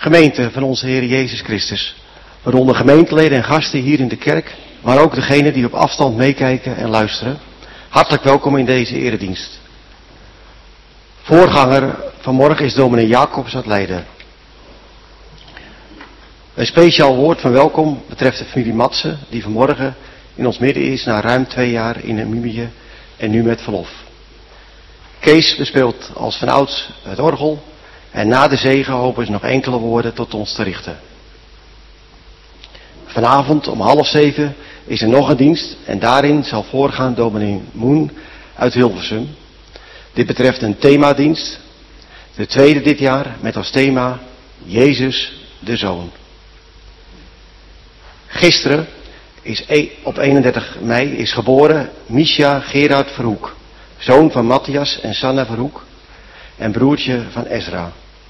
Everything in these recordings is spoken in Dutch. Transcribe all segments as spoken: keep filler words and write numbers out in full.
Gemeente van onze Heer Jezus Christus, waaronder gemeenteleden en gasten hier in de kerk, maar ook degenen die op afstand meekijken en luisteren. Hartelijk welkom in deze eredienst. Voorganger vanmorgen is dominee Jacobs uit Leiden. Een speciaal woord van welkom betreft de familie Matsen, die vanmorgen in ons midden is na ruim twee jaar in Namibië en nu met verlof. Kees bespeelt als vanouds het orgel en na de zegen hopen ze nog enkele woorden tot ons te richten. Vanavond om half zeven is er nog een dienst en daarin zal voorgaan dominee Moen uit Hilversum. Dit betreft een themadienst, de tweede dit jaar met als thema Jezus de Zoon. Gisteren is op eenendertig mei is geboren Misha Gerard Verhoek, zoon van Matthias en Sanna Verhoek en broertje van Ezra.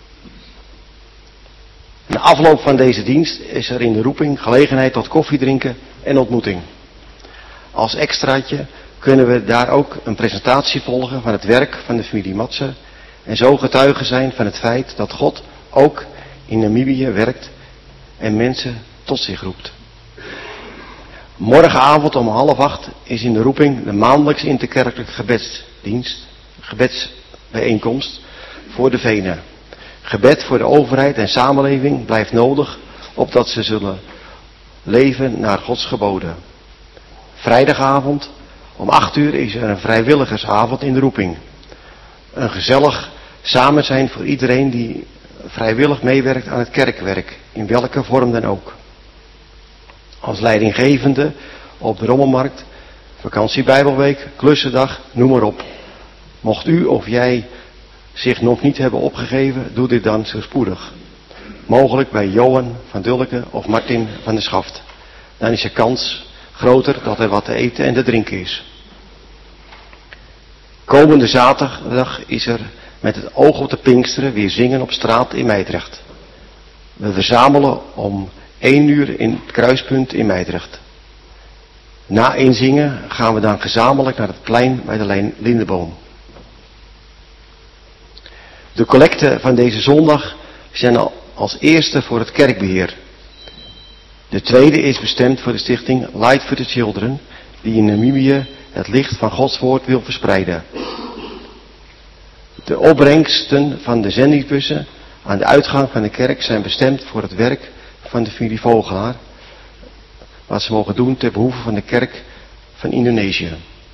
Na afloop van deze dienst is er in de roeping gelegenheid tot koffiedrinken en ontmoeting. Als extraatje kunnen we daar ook een presentatie volgen van het werk van de familie Matsen en zo getuigen zijn van het feit dat God ook in Namibië werkt en mensen tot zich roept. Morgenavond om half acht is in de roeping de maandelijks interkerkelijke gebedsdienst, gebedsbijeenkomst voor de Venen. Gebed voor de overheid en samenleving blijft nodig, opdat ze zullen leven naar Gods geboden. Vrijdagavond om acht uur is er een vrijwilligersavond in de roeping. Een gezellig samen zijn voor iedereen die vrijwillig meewerkt aan het kerkwerk, in welke vorm dan ook. Als leidinggevende op de Rommelmarkt, vakantiebijbelweek, klussendag, noem maar op. Mocht u of jij zich nog niet hebben opgegeven, doe dit dan zo spoedig. Mogelijk bij Johan van Dulke of Martin van der Schaft. Dan is de kans groter dat er wat te eten en te drinken is. Komende zaterdag is er met het oog op de Pinksteren weer zingen op straat in Meidrecht. We verzamelen om één uur in het kruispunt in Meidrecht. Na inzingen gaan we dan gezamenlijk naar het plein bij de Lindeboom. De collecten van deze zondag zijn al als eerste voor het kerkbeheer. De tweede is bestemd voor de stichting Light for the Children, die in Namibië het licht van Gods woord wil verspreiden. De opbrengsten van de zendingsbussen aan de uitgang van de kerk zijn bestemd voor het werk van de familie Vogelaar, wat ze mogen doen ter behoeve van de kerk van Indonesië.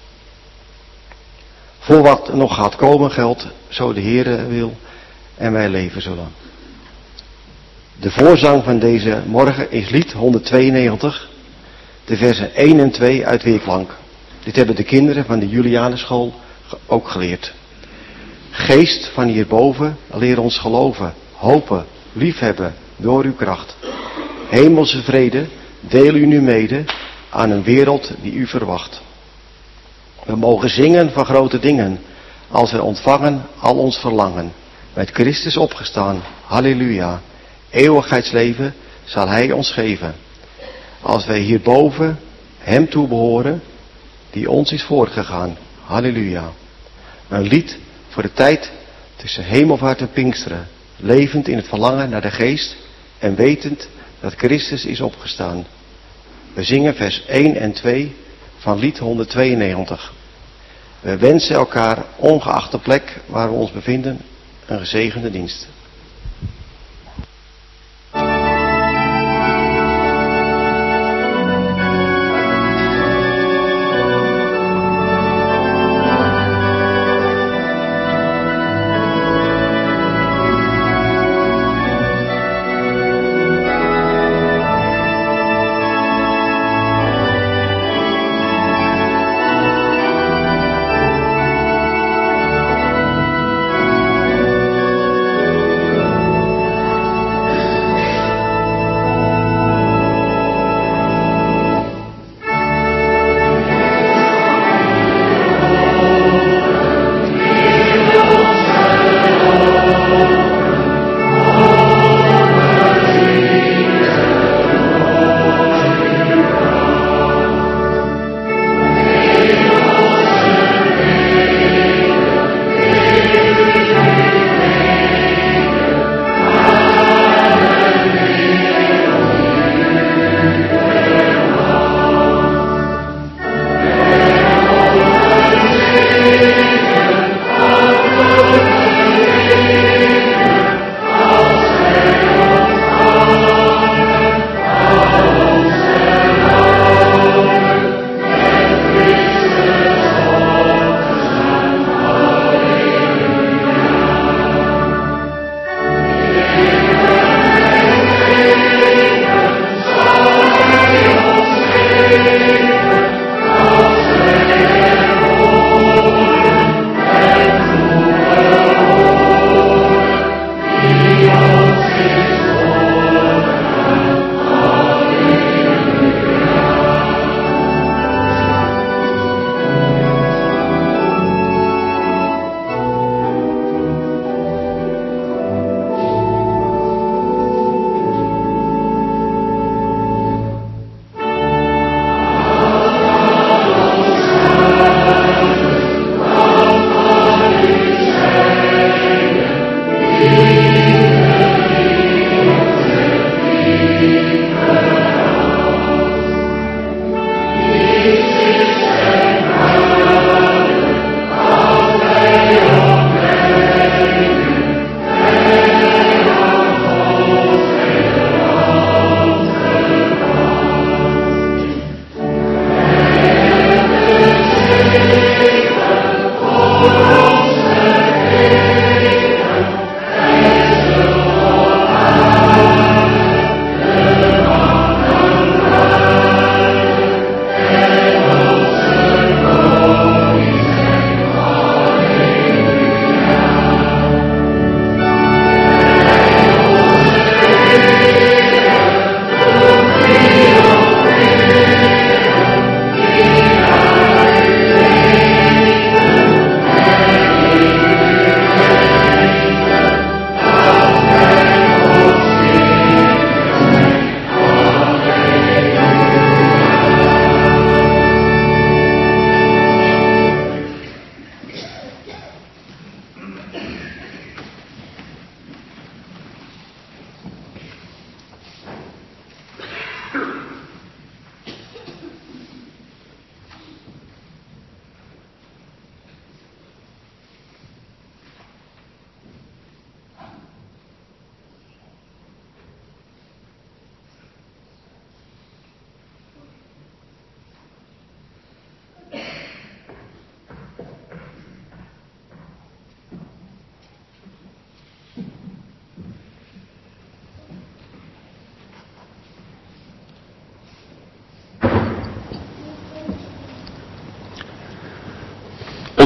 Voor wat nog gaat komen geldt, zo de Heere wil en wij leven zullen. De voorzang van deze morgen is lied honderdtweeënnegentig, de versen één en twee uit Weerklank. Dit hebben de kinderen van de Julianenschool ook geleerd. Geest van hierboven, leer ons geloven, hopen, liefhebben door uw kracht. Hemelse vrede, deel u nu mede aan een wereld die u verwacht. We mogen zingen van grote dingen, als we ontvangen al ons verlangen. Met Christus opgestaan, halleluja. Eeuwigheidsleven zal Hij ons geven. Als wij hierboven Hem toebehoren, die ons is voorgegaan, halleluja. Een lied voor de tijd tussen hemelvaart en Pinksteren, levend in het verlangen naar de geest en wetend dat Christus is opgestaan. We zingen vers één en twee van lied honderdtweeënnegentig. We wensen elkaar, ongeacht de plek waar we ons bevinden, een gezegende dienst. Thank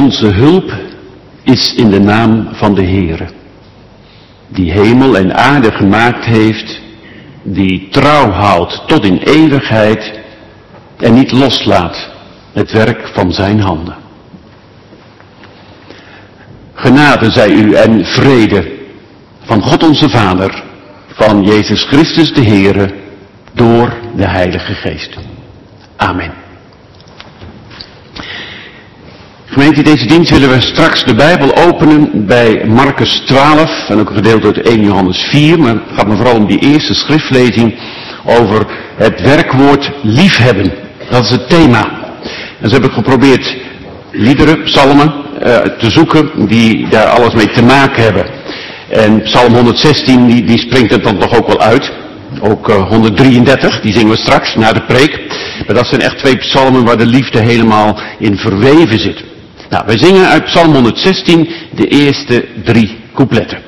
Onze hulp is in de naam van de Heere, die hemel en aarde gemaakt heeft, die trouw houdt tot in eeuwigheid en niet loslaat het werk van zijn handen. Genade zij u en vrede van God onze Vader, van Jezus Christus de Heere, door de Heilige Geest. Amen. Gemeente, deze dienst willen we straks de Bijbel openen bij Marcus twaalf en ook een gedeelte uit eerste Johannes vier, maar het gaat me vooral om die eerste schriftlezing over het werkwoord liefhebben. Dat is het thema. En zo heb ik geprobeerd liederen, psalmen uh, te zoeken die daar alles mee te maken hebben. En psalm honderdzestien die, die springt er dan toch ook wel uit. Ook uh, honderddrieëndertig, die zingen we straks na de preek. Maar dat zijn echt twee psalmen waar de liefde helemaal in verweven zit. Nou, wij zingen uit psalm honderdzestien de eerste drie coupletten.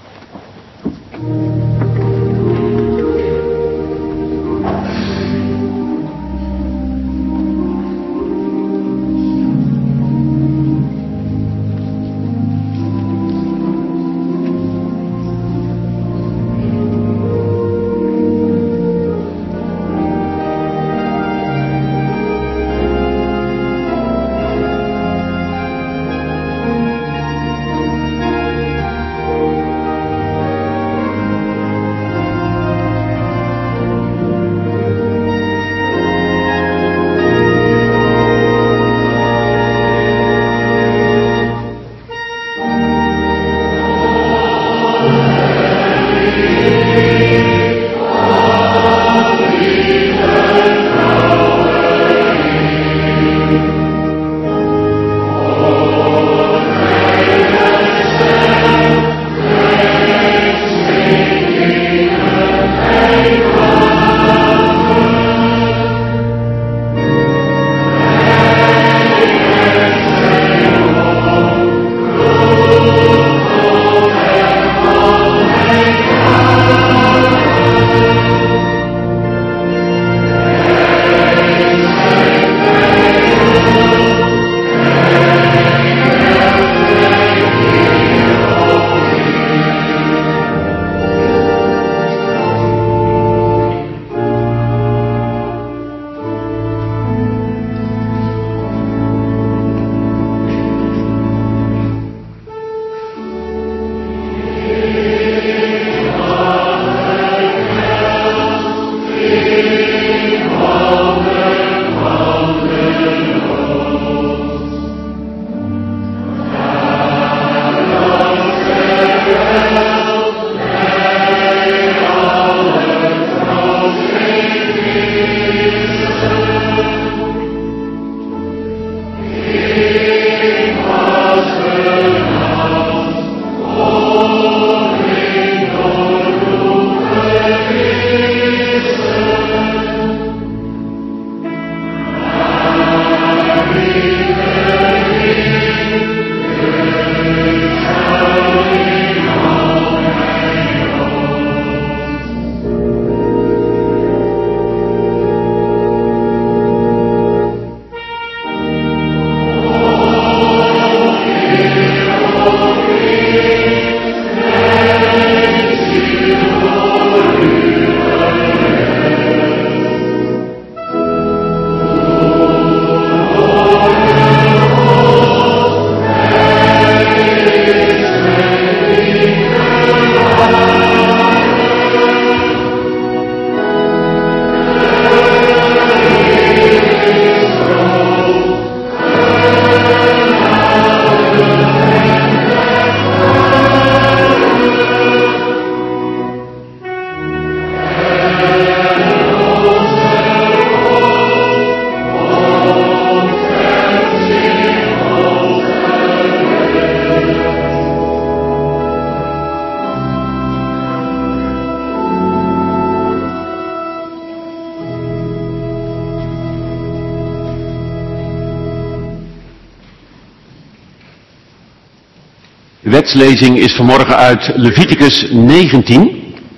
De wetslezing is vanmorgen uit Leviticus negentien.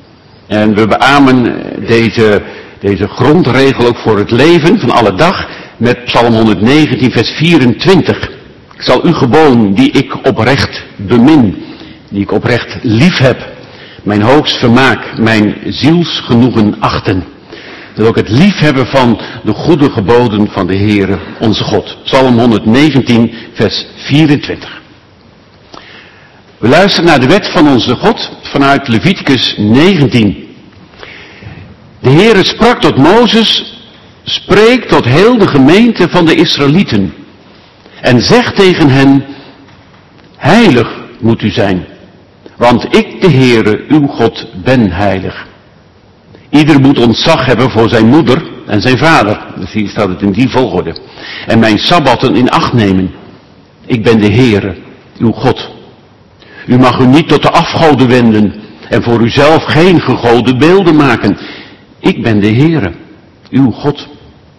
En we beamen deze, deze grondregel ook voor het leven van alle dag met Psalm honderdzegentien vers vierentwintig. Ik zal uw geboden, die ik oprecht bemin, die ik oprecht lief heb, mijn hoogst vermaak, mijn zielsgenoegen achten. Dat ook het liefhebben van de goede geboden van de Heere onze God. Psalm honderdzeventien, vers vierentwintig. We luisteren naar de wet van onze God vanuit Leviticus negentien. De Heere sprak tot Mozes, spreek tot heel de gemeente van de Israëlieten. En zeg tegen hen, heilig moet u zijn, want ik, de Heere, uw God, ben heilig. Ieder moet ontzag hebben voor zijn moeder en zijn vader. Dus hier staat het in die volgorde. En mijn sabbatten in acht nemen. Ik ben de Heere, uw God. U mag u niet tot de afgoden wenden en voor uzelf geen gegode beelden maken. Ik ben de Heere, uw God.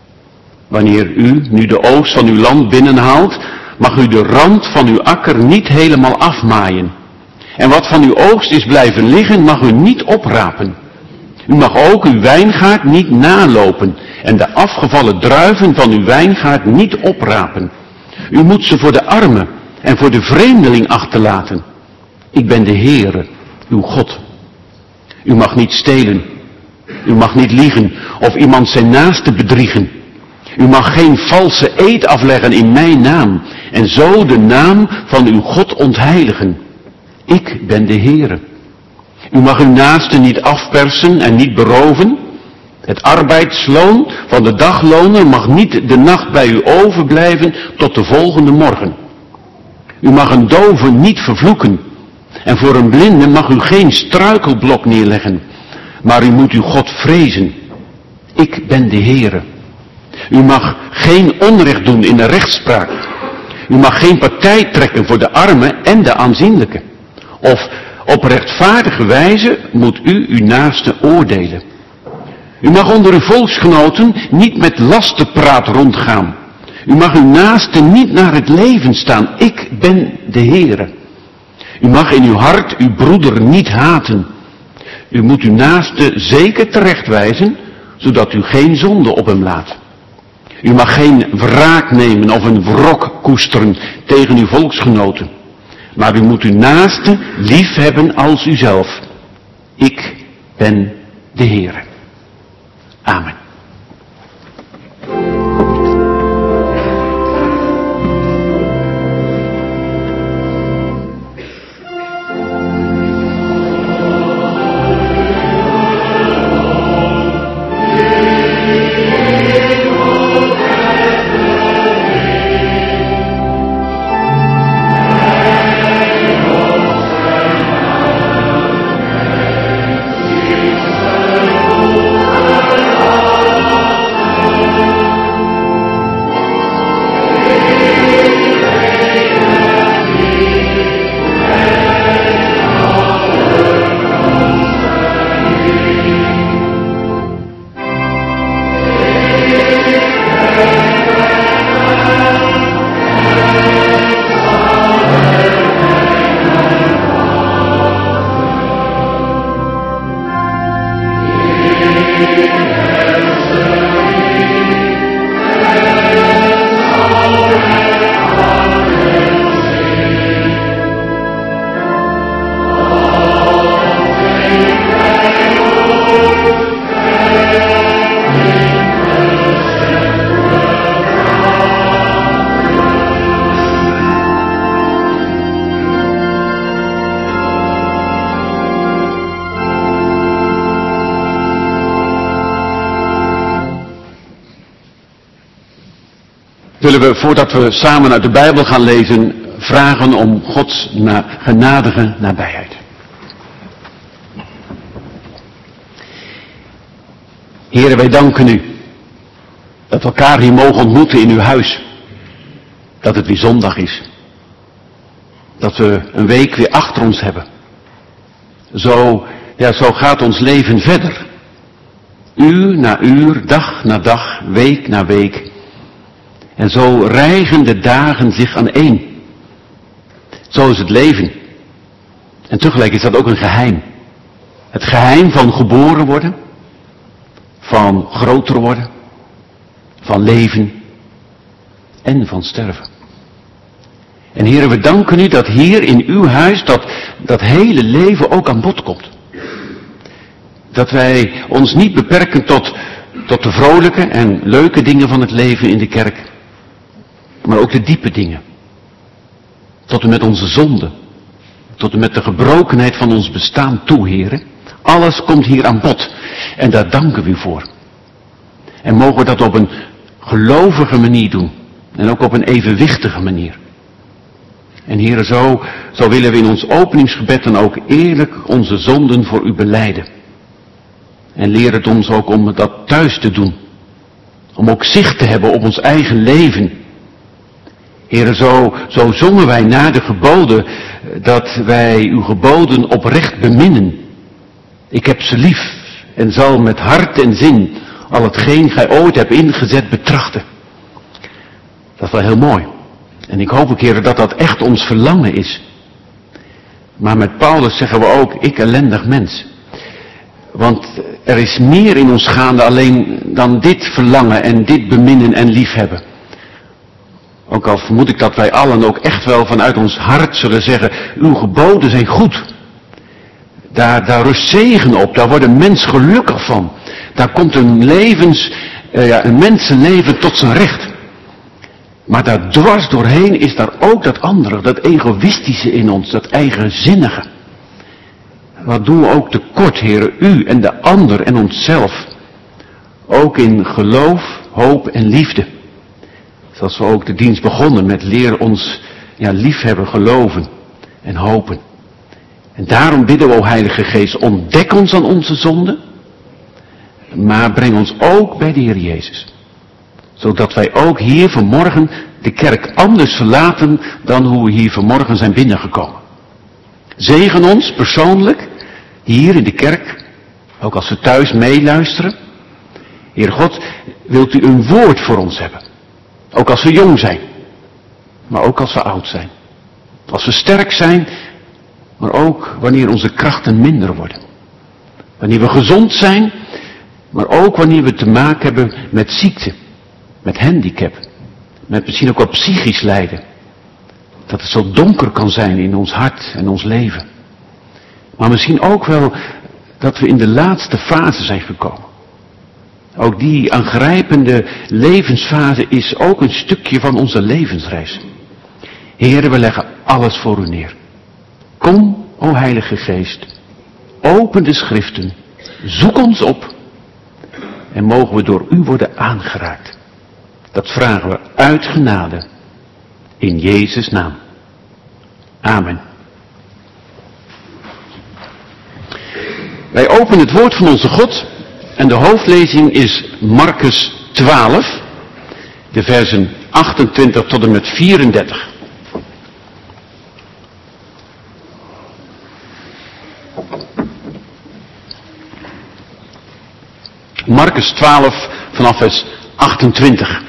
Wanneer u nu de oogst van uw land binnenhaalt, mag u de rand van uw akker niet helemaal afmaaien. En wat van uw oogst is blijven liggen, mag u niet oprapen. U mag ook uw wijngaard niet nalopen en de afgevallen druiven van uw wijngaard niet oprapen. U moet ze voor de armen en voor de vreemdeling achterlaten. Ik ben de Heere, uw God. U mag niet stelen. U mag niet liegen of iemand zijn naaste bedriegen. U mag geen valse eed afleggen in mijn naam en zo de naam van uw God ontheiligen. Ik ben de Heere. U mag uw naaste niet afpersen en niet beroven. Het arbeidsloon van de dagloner mag niet de nacht bij u overblijven tot de volgende morgen. U mag een dove niet vervloeken. En voor een blinde mag u geen struikelblok neerleggen. Maar u moet uw God vrezen. Ik ben de Heere. U mag geen onrecht doen in de rechtspraak. U mag geen partij trekken voor de armen en de aanzienlijke. Of op rechtvaardige wijze moet u uw naaste oordelen. U mag onder uw volksgenoten niet met lastenpraat rondgaan. U mag uw naaste niet naar het leven staan. Ik ben de Heere. U mag in uw hart uw broeder niet haten. U moet uw naaste zeker terechtwijzen, zodat u geen zonde op hem laat. U mag geen wraak nemen of een wrok koesteren tegen uw volksgenoten. Maar u moet uw naaste lief hebben als uzelf. Ik ben de Heere. Amen. Zullen we, voordat we samen uit de Bijbel gaan lezen, vragen om Gods na, genadige nabijheid. Heere, wij danken u dat we elkaar hier mogen ontmoeten in uw huis. Dat het weer zondag is. Dat we een week weer achter ons hebben. Zo, ja, zo gaat ons leven verder. Uur na uur, dag na dag, week na week. En zo rijgen de dagen zich aan één. Zo is het leven. En tegelijk is dat ook een geheim. Het geheim van geboren worden. Van groter worden. Van leven. En van sterven. En Heere, we danken u dat hier in uw huis dat, dat hele leven ook aan bod komt. Dat wij ons niet beperken tot, tot de vrolijke en leuke dingen van het leven in de kerk. Maar ook de diepe dingen. Tot en met onze zonde. Tot en met de gebrokenheid van ons bestaan toe, Heere. Alles komt hier aan bod. En daar danken we u voor. En mogen we dat op een gelovige manier doen. En ook op een evenwichtige manier. En Heere, zo, zo willen we in ons openingsgebed dan ook eerlijk onze zonden voor u belijden. En leer het ons ook om dat thuis te doen. Om ook zicht te hebben op ons eigen leven. Heere, zo, zo zongen wij na de geboden dat wij uw geboden oprecht beminnen. Ik heb ze lief en zal met hart en zin al hetgeen gij ooit hebt ingezet betrachten. Dat is wel heel mooi. En ik hoop ook, Heere, dat dat echt ons verlangen is. Maar met Paulus zeggen we ook, ik ellendig mens. Want er is meer in ons gaande alleen dan dit verlangen en dit beminnen en liefhebben. Ook al vermoed ik dat wij allen ook echt wel vanuit ons hart zullen zeggen, uw geboden zijn goed. Daar, daar rust zegen op, daar wordt een mens gelukkig van. Daar komt een levens, uh, ja, een mensenleven tot zijn recht. Maar daar dwars doorheen is daar ook dat andere, dat egoïstische in ons, dat eigenzinnige. Wat doen we ook tekort, Heere, u en de ander en onszelf. Ook in geloof, hoop en liefde. Zoals we ook de dienst begonnen met leer ons ja, liefhebben, geloven en hopen. En daarom bidden we, o Heilige Geest, ontdek ons aan onze zonden. Maar breng ons ook bij de Heer Jezus. Zodat wij ook hier vanmorgen de kerk anders verlaten dan hoe we hier vanmorgen zijn binnengekomen. Zegen ons persoonlijk, hier in de kerk, ook als we thuis meeluisteren. Heer God, wilt u een woord voor ons hebben? Ook als we jong zijn, maar ook als we oud zijn. Als we sterk zijn, maar ook wanneer onze krachten minder worden. Wanneer we gezond zijn, maar ook wanneer we te maken hebben met ziekte, met handicap, met misschien ook wat psychisch lijden. Dat het zo donker kan zijn in ons hart en ons leven. Maar misschien ook wel dat we in de laatste fase zijn gekomen. Ook die aangrijpende levensfase is ook een stukje van onze levensreis. Heere, we leggen alles voor u neer. Kom, o Heilige Geest, open de schriften, zoek ons op en mogen we door u worden aangeraakt. Dat vragen we uit genade, in Jezus' naam. Amen. Wij openen het woord van onze God en de hoofdlezing is Marcus twaalf, de versen achtentwintig tot en met vierendertig. Marcus twaalf vanaf vers achtentwintig.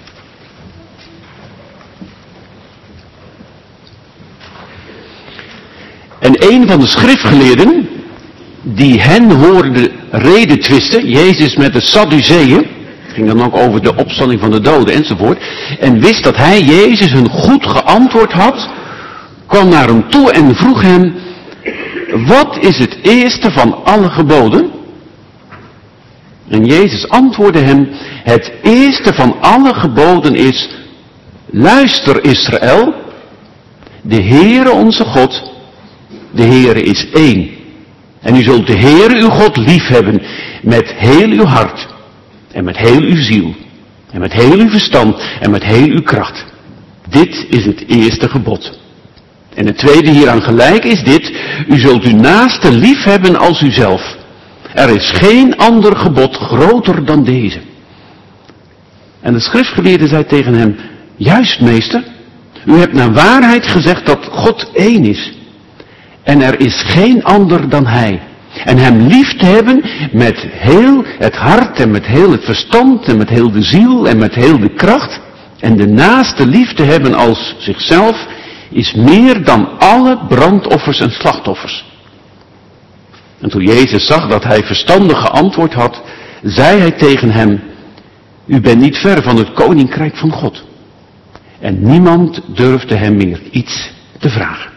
En een van de schriftgeleerden, die hen hoorde reden twisten, Jezus met de Sadduceeën, ging dan ook over de opstanding van de doden enzovoort, en wist dat hij, Jezus, hun goed geantwoord had, kwam naar hem toe en vroeg hem, wat is het eerste van alle geboden? En Jezus antwoordde hem, het eerste van alle geboden is, luister Israël, de Heere onze God, de Heere is één. En u zult de Heere uw God liefhebben met heel uw hart, en met heel uw ziel, en met heel uw verstand, en met heel uw kracht. Dit is het eerste gebod. En het tweede hieraan gelijk is dit, u zult uw naaste liefhebben als uzelf. Er is geen ander gebod groter dan deze. En de schriftgeleerde zei tegen hem, juist meester, u hebt naar waarheid gezegd dat God één is. En er is geen ander dan hij. En hem lief te hebben met heel het hart en met heel het verstand en met heel de ziel en met heel de kracht. En de naaste lief te hebben als zichzelf is meer dan alle brandoffers en slachtoffers. En toen Jezus zag dat hij verstandig geantwoord had, zei hij tegen hem, u bent niet ver van het koninkrijk van God. En niemand durfde hem meer iets te vragen.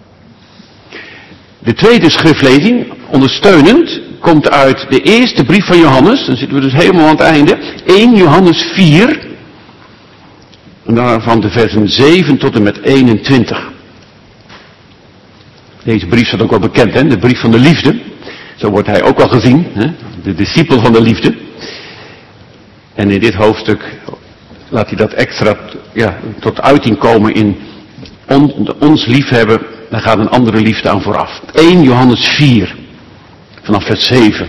De tweede schriftlezing, ondersteunend, komt uit de eerste brief van Johannes. Dan zitten we dus helemaal aan het einde. eerste Johannes vier. En daarvan de versen zeven tot en met eenentwintig. Deze brief staat ook wel bekend, hè? De brief van de liefde. Zo wordt hij ook wel gezien, hè? De discipel van de liefde. En in dit hoofdstuk laat hij dat extra ja, tot uiting komen in on, ons liefhebben. Daar gaat een andere liefde aan vooraf. eerste Johannes vier, vanaf vers zeven.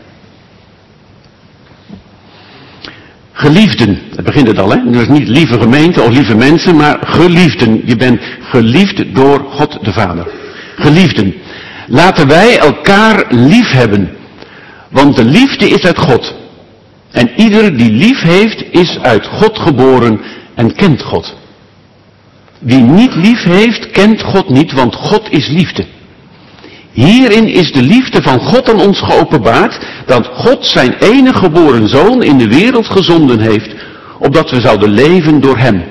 Geliefden, dat begint het al, hè? Dus niet lieve gemeente of lieve mensen, maar geliefden. Je bent geliefd door God de Vader. Geliefden, laten wij elkaar lief hebben, want de liefde is uit God. En ieder die lief heeft, is uit God geboren en kent God. Wie niet lief heeft, kent God niet, want God is liefde. Hierin is de liefde van God aan ons geopenbaard, dat God zijn enige geboren zoon in de wereld gezonden heeft, opdat we zouden leven door hem.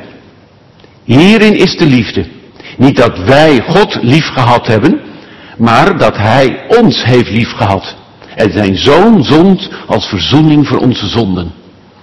Hierin is de liefde. Niet dat wij God lief gehad hebben, maar dat hij ons heeft lief gehad. En zijn zoon zond als verzoening voor onze zonden.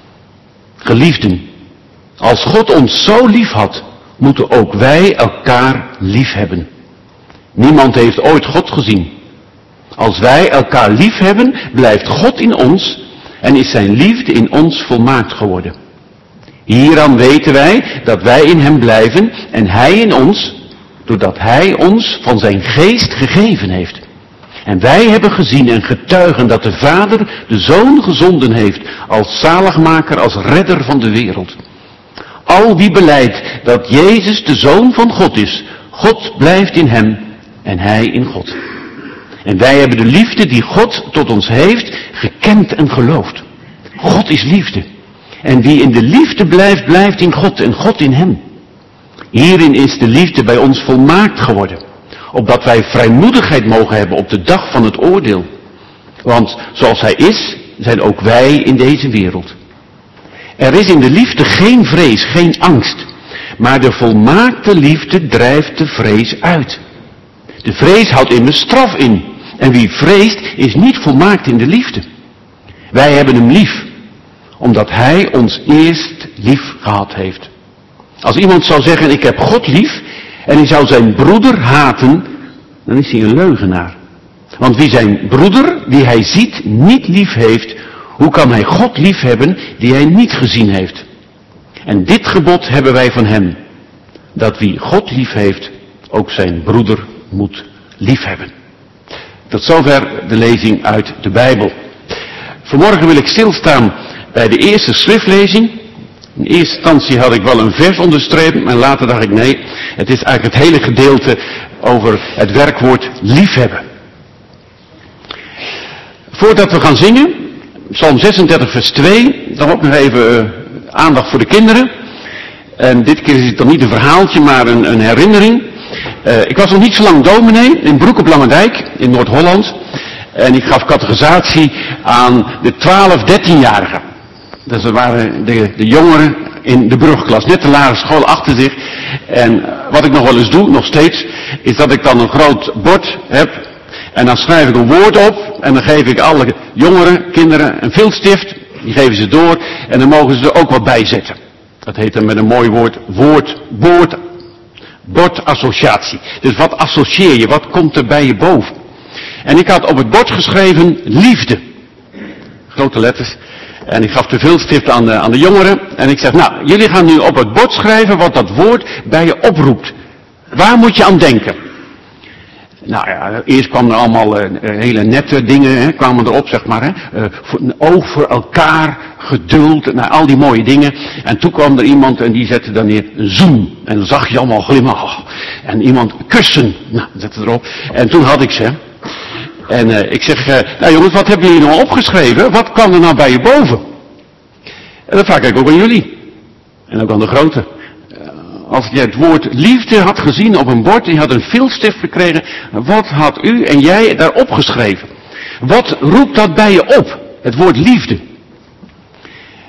Geliefden, als God ons zo lief had, moeten ook wij elkaar lief hebben. Niemand heeft ooit God gezien. Als wij elkaar lief hebben, blijft God in ons en is zijn liefde in ons volmaakt geworden. Hieraan weten wij dat wij in hem blijven en hij in ons, doordat hij ons van zijn geest gegeven heeft. En wij hebben gezien en getuigen dat de Vader de Zoon gezonden heeft als zaligmaker, als redder van de wereld. Al wie belijdt dat Jezus de Zoon van God is, God blijft in hem en hij in God. En wij hebben de liefde die God tot ons heeft gekend en geloofd. God is liefde. En wie in de liefde blijft, blijft in God en God in hem. Hierin is de liefde bij ons volmaakt geworden, opdat wij vrijmoedigheid mogen hebben op de dag van het oordeel. Want zoals hij is, zijn ook wij in deze wereld. Er is in de liefde geen vrees, geen angst, maar de volmaakte liefde drijft de vrees uit. De vrees houdt immers straf in, en wie vreest is niet volmaakt in de liefde. Wij hebben hem lief, omdat hij ons eerst lief gehad heeft. Als iemand zou zeggen, ik heb God lief, en hij zou zijn broeder haten, dan is hij een leugenaar. Want wie zijn broeder, die hij ziet, niet lief heeft, hoe kan hij God lief hebben, die hij niet gezien heeft? En dit gebod hebben wij van hem, dat wie God lief heeft, ook zijn broeder moet lief hebben. Tot zover de lezing uit de Bijbel. Vanmorgen wil ik stilstaan bij de eerste schriftlezing. In eerste instantie had ik wel een vers onderstreept, maar later dacht ik nee, het is eigenlijk het hele gedeelte over het werkwoord liefhebben. Voordat we gaan zingen, Psalm zesendertig vers twee, dan ook nog even uh, aandacht voor de kinderen. En dit keer is het dan niet een verhaaltje, maar een, een herinnering. Uh, ik was nog niet zo lang dominee in Broek op Langendijk, in Noord-Holland. En ik gaf catechisatie aan de twaalf, dertienjarigen. Dus dat waren de, de jongeren in de brugklas, net de lagere school achter zich. En wat ik nog wel eens doe, nog steeds, is dat ik dan een groot bord heb. En dan schrijf ik een woord op. En dan geef ik alle jongeren, kinderen, een viltstift. Die geven ze door. En dan mogen ze er ook wat bij zetten. Dat heet dan met een mooi woord, woord, woord, bordassociatie. Dus wat associeer je, wat komt er bij je boven? En ik had op het bord geschreven, liefde. Grote letters. En ik gaf de viltstift aan de, aan de jongeren. En ik zeg, nou, jullie gaan nu op het bord schrijven wat dat woord bij je oproept. Waar moet je aan denken? Nou ja, eerst kwamen er allemaal uh, hele nette dingen, hè, kwamen erop, zeg maar. Hè. Uh, voor, een oog voor elkaar, geduld, nou, al die mooie dingen. En toen kwam er iemand en die zette dan neer een zoen. En dan zag je allemaal glimlachen. En iemand kussen, nou, zette erop. En toen had ik ze. En uh, ik zeg, uh, nou jongens, wat hebben jullie nou opgeschreven? Wat kwam er nou bij je boven? En dat vraag ik ook aan jullie. En ook aan de grote. Uh, als je het woord liefde had gezien op een bord en je had een viltstift gekregen, wat had u en jij daar opgeschreven? Wat roept dat bij je op? Het woord liefde.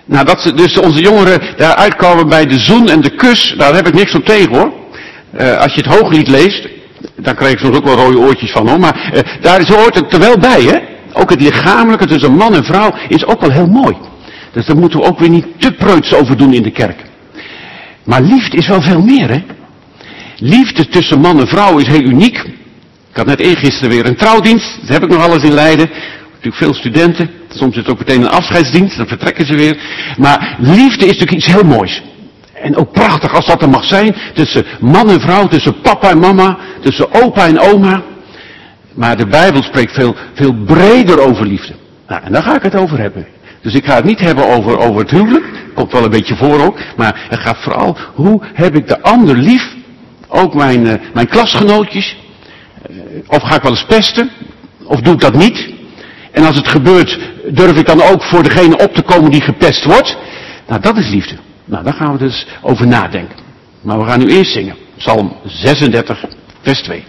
Nou, dat ze, dus onze jongeren daar uitkomen bij de zoen en de kus, daar heb ik niks op tegen hoor. Uh, als je het Hooglied leest, daar krijg ik soms ook wel rode oortjes van hoor, maar uh, daar is, hoort het er wel bij hè. Ook het lichamelijke tussen man en vrouw is ook wel heel mooi. Dus daar moeten we ook weer niet te preuts over doen in de kerk. Maar liefde is wel veel meer hè. Liefde tussen man en vrouw is heel uniek. Ik had net eergisteren weer een trouwdienst, dat heb ik nog alles in Leiden. Natuurlijk veel studenten, soms is het ook meteen een afscheidsdienst, dan vertrekken ze weer. Maar liefde is natuurlijk iets heel moois. En ook prachtig als dat er mag zijn, tussen man en vrouw, tussen papa en mama, tussen opa en oma. Maar de Bijbel spreekt veel, veel breder over liefde. Nou, en daar ga ik het over hebben. Dus ik ga het niet hebben over, over het huwelijk, komt wel een beetje voor ook. Maar het gaat vooral, hoe heb ik de ander lief, ook mijn, uh, mijn klasgenootjes. Uh, of ga ik wel eens pesten, of doe ik dat niet? En als het gebeurt, durf ik dan ook voor degene op te komen die gepest wordt? Nou, dat is liefde. Nou, daar gaan we dus over nadenken. Maar we gaan nu eerst zingen. Psalm zesendertig, vers twee.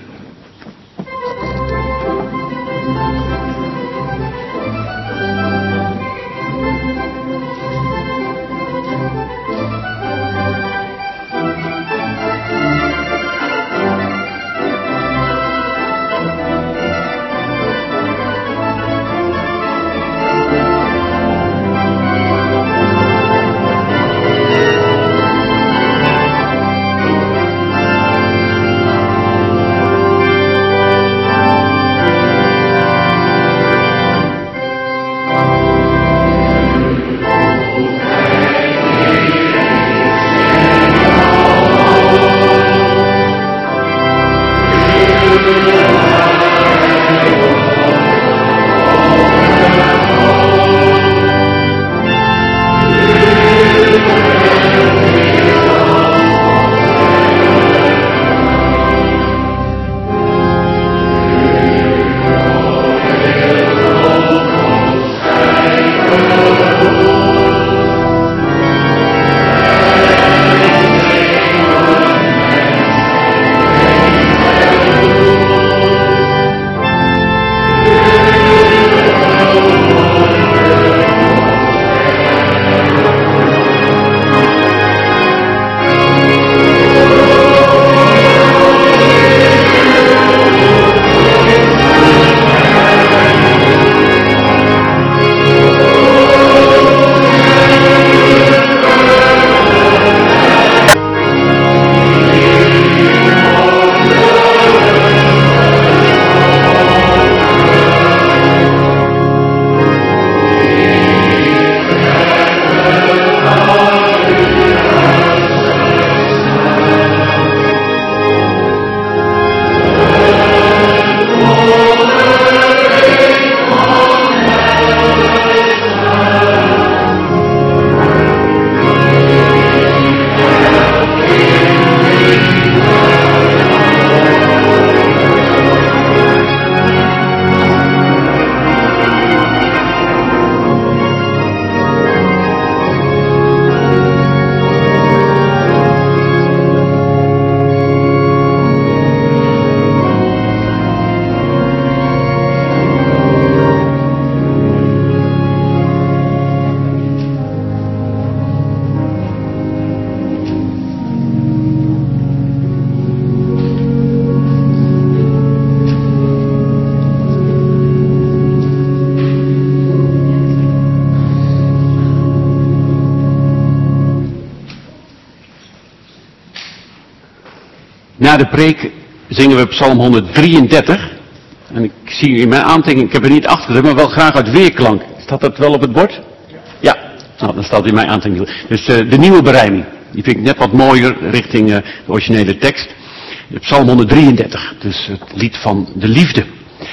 Na de preek zingen we Psalm honderddrieëndertig. En ik zie in mijn aantekening, ik heb er niet achter gezet, maar wel graag uit weerklank. Staat dat wel op het bord? Ja, nou, dan staat in mijn aantekening. Dus uh, de nieuwe berijming. Die vind ik net wat mooier richting uh, de originele tekst. De Psalm honderddrieëndertig, dus het lied van de liefde.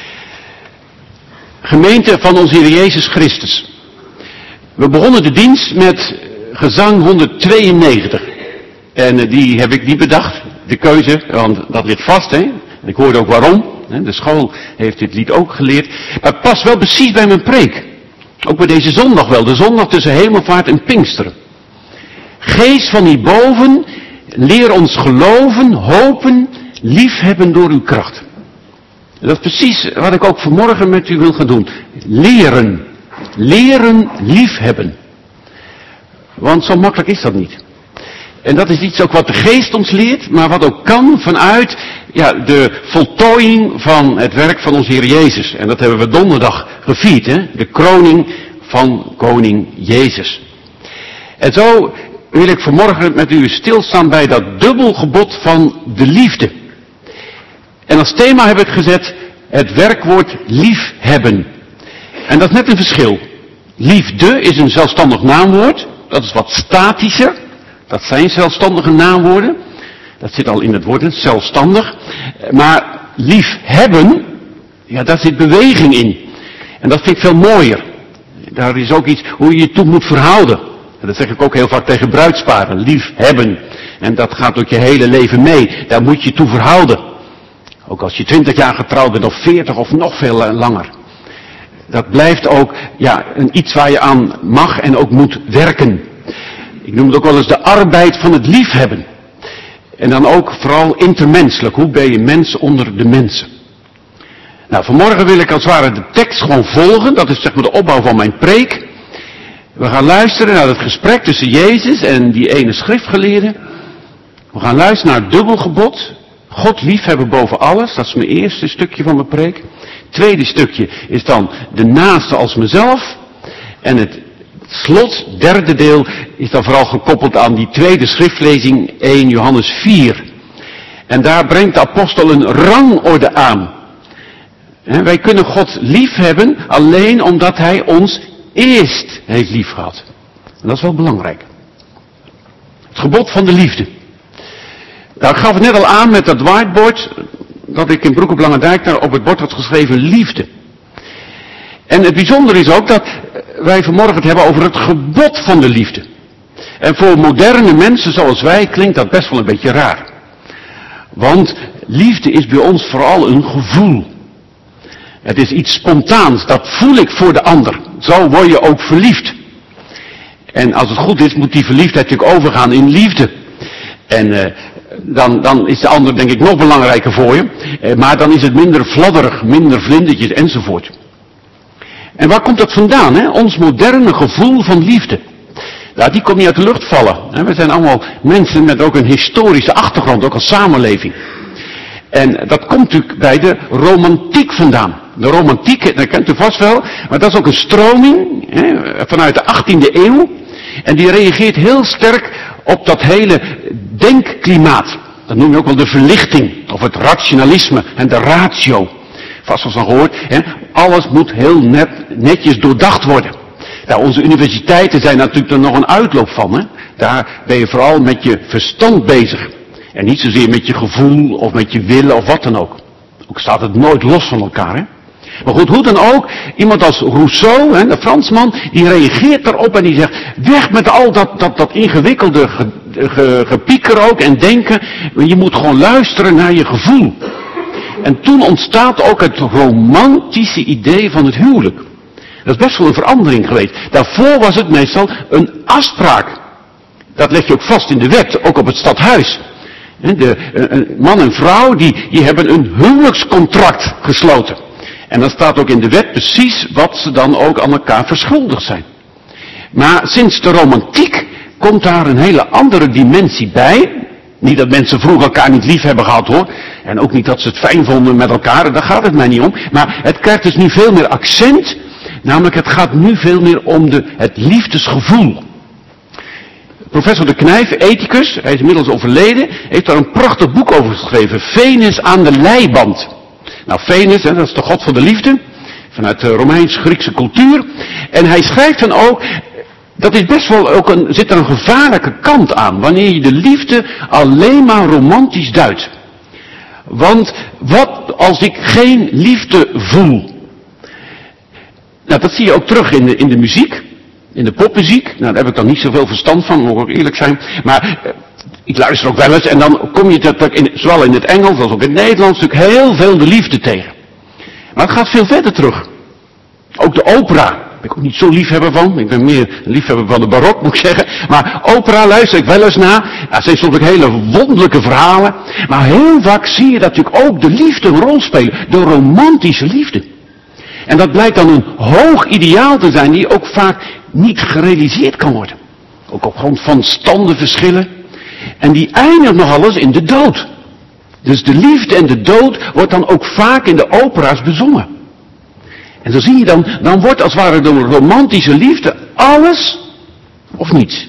Gemeente van onze Heer Jezus Christus. We begonnen de dienst met gezang honderdtweeënnegentig. En uh, die heb ik niet bedacht, de keuze, want dat ligt vast, hè. En ik hoorde ook waarom. Hè? De school heeft dit lied ook geleerd. Maar het past wel precies bij mijn preek. Ook bij deze zondag wel, de zondag tussen Hemelvaart en Pinksteren. Geest van hierboven, leer ons geloven, hopen, liefhebben door uw kracht. Dat is precies wat ik ook vanmorgen met u wil gaan doen. Leren. Leren liefhebben. Want zo makkelijk is dat niet. En dat is iets ook wat de geest ons leert, maar wat ook kan vanuit ja, de voltooiing van het werk van onze Heer Jezus. En dat hebben we donderdag gevierd, hè? De kroning van koning Jezus. En zo wil ik vanmorgen met u stilstaan bij dat dubbelgebod van de liefde. En als thema heb ik gezet het werkwoord liefhebben. En dat is net een verschil. Liefde is een zelfstandig naamwoord. Dat is wat statischer. Dat zijn zelfstandige naamwoorden. Dat zit al in het woord, zelfstandig. Maar liefhebben, ja, daar zit beweging in. En dat vind ik veel mooier. Daar is ook iets hoe je je toe moet verhouden. En dat zeg ik ook heel vaak tegen bruidsparen. Liefhebben. En dat gaat ook je hele leven mee. Daar moet je je toe verhouden. Ook als je twintig jaar getrouwd bent of veertig of nog veel langer. Dat blijft ook ja, een iets waar je aan mag en ook moet werken. Ik noem het ook wel eens de arbeid van het liefhebben. En dan ook vooral intermenselijk. Hoe ben je mens onder de mensen? Nou, vanmorgen wil ik als het ware de tekst gewoon volgen. Dat is zeg maar de opbouw van mijn preek. We gaan luisteren naar het gesprek tussen Jezus en die ene schriftgeleerde. We gaan luisteren naar het dubbelgebod. God liefhebben boven alles. Dat is mijn eerste stukje van mijn preek. Het tweede stukje is dan de naaste als mezelf. En het slot, derde deel, is dan vooral gekoppeld aan die tweede schriftlezing, eerste Johannes vier. En daar brengt de apostel een rangorde aan. He, wij kunnen God liefhebben alleen omdat hij ons eerst heeft liefgehad. En dat is wel belangrijk. Het gebod van de liefde. Nou, ik gaf het net al aan met dat whiteboard, dat ik in Broek op Lange Dijk daar op het bord had geschreven liefde. En het bijzondere is ook dat wij vanmorgen het hebben over het gebod van de liefde. En voor moderne mensen zoals wij klinkt dat best wel een beetje raar. Want liefde is bij ons vooral een gevoel. Het is iets spontaans, dat voel ik voor de ander. Zo word je ook verliefd. En als het goed is, moet die verliefdheid natuurlijk overgaan in liefde. En uh, dan, dan is de ander denk ik nog belangrijker voor je. Uh, maar dan is het minder fladderig, minder vlindertjes enzovoort. En waar komt dat vandaan, hè? Ons moderne gevoel van liefde. Nou, die komt niet uit de lucht vallen. Hè? We zijn allemaal mensen met ook een historische achtergrond, ook als samenleving. En dat komt natuurlijk bij de romantiek vandaan. De romantiek, dat kent u vast wel, maar dat is ook een stroming hè, vanuit de achttiende eeuw. En die reageert heel sterk op dat hele denkklimaat. Dat noem je ook wel de verlichting, of het rationalisme en de ratio. Vast wel eens al gehoord, hè? Alles moet heel net, netjes doordacht worden. Nou, onze universiteiten zijn natuurlijk er nog een uitloop van. Hè? Daar ben je vooral met je verstand bezig. En niet zozeer met je gevoel of met je willen of wat dan ook. Ook staat het nooit los van elkaar. Hè? Maar goed, hoe dan ook, iemand als Rousseau, hè, de Fransman, die reageert daarop en die zegt, weg met al dat, dat, dat ingewikkelde ge, ge, gepieker ook en denken. Je moet gewoon luisteren naar je gevoel. En toen ontstaat ook het romantische idee van het huwelijk. Dat is best wel een verandering geweest. Daarvoor was het meestal een afspraak. Dat leg je ook vast in de wet, ook op het stadhuis. De, een man en vrouw die, die hebben een huwelijkscontract gesloten. En dan staat ook in de wet precies wat ze dan ook aan elkaar verschuldigd zijn. Maar sinds de romantiek komt daar een hele andere dimensie bij. Niet dat mensen vroeger elkaar niet lief hebben gehad hoor. En ook niet dat ze het fijn vonden met elkaar. Daar gaat het mij niet om. Maar het krijgt dus nu veel meer accent. Namelijk het gaat nu veel meer om de, het liefdesgevoel. Professor de Knijf, ethicus, hij is inmiddels overleden, heeft daar een prachtig boek over geschreven. Venus aan de leiband. Nou, Venus, hè, dat is de god van de liefde. Vanuit de Romeins-Griekse cultuur. En hij schrijft dan ook, dat is best wel ook een, zit er een gevaarlijke kant aan. Wanneer je de liefde alleen maar romantisch duidt. Want wat als ik geen liefde voel? Nou, dat zie je ook terug in de, in de muziek. In de popmuziek. Nou, daar heb ik dan niet zoveel verstand van, moet ik eerlijk zijn. Maar uh, ik luister ook wel eens. En dan kom je dat, in, zowel in het Engels als ook in het Nederlands natuurlijk heel veel de liefde tegen. Maar het gaat veel verder terug. Ook de opera. Daar ben ik ook niet zo liefhebber van. Ik ben meer liefhebber van de barok, moet ik zeggen. Maar opera luister ik wel eens naar. Er zijn soms ook hele wonderlijke verhalen. Maar heel vaak zie je dat natuurlijk ook de liefde een rol spelen. De romantische liefde. En dat blijkt dan een hoog ideaal te zijn die ook vaak niet gerealiseerd kan worden. Ook op grond van standenverschillen. En die eindigt nog alles in de dood. Dus de liefde en de dood wordt dan ook vaak in de opera's bezongen. En zo zie je dan, dan wordt als het ware door romantische liefde alles of niets.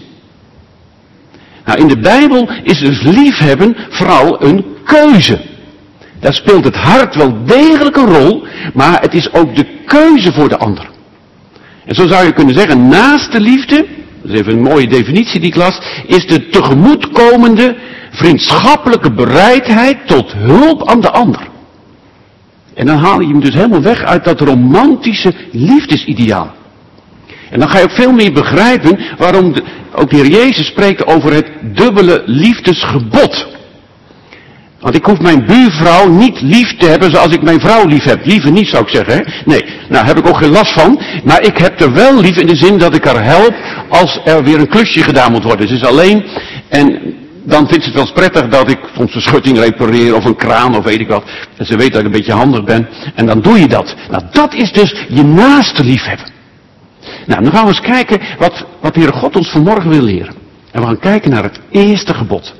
Nou, in de Bijbel is dus liefhebben vooral een keuze. Daar speelt het hart wel degelijk een rol, maar het is ook de keuze voor de ander. En zo zou je kunnen zeggen, naast de liefde, dat is even een mooie definitie die ik las, is de tegemoetkomende, vriendschappelijke bereidheid tot hulp aan de ander. En dan haal je hem dus helemaal weg uit dat romantische liefdesideaal. En dan ga je ook veel meer begrijpen waarom de, ook de Heer Jezus spreekt over het dubbele liefdesgebod. Want ik hoef mijn buurvrouw niet lief te hebben zoals ik mijn vrouw lief heb. Liever niet, zou ik zeggen. Hè? Nee, nou heb ik ook geen last van. Maar ik heb er wel lief in de zin dat ik haar help als er weer een klusje gedaan moet worden. Ze is alleen en dan vindt ze het wel eens prettig dat ik soms een schutting repareer of een kraan of weet ik wat. En ze weet dat ik een beetje handig ben. En dan doe je dat. Nou, dat is dus je naaste liefhebben. Nou, dan gaan we eens kijken wat, wat de Heere God ons vanmorgen wil leren. En we gaan kijken naar het eerste gebod.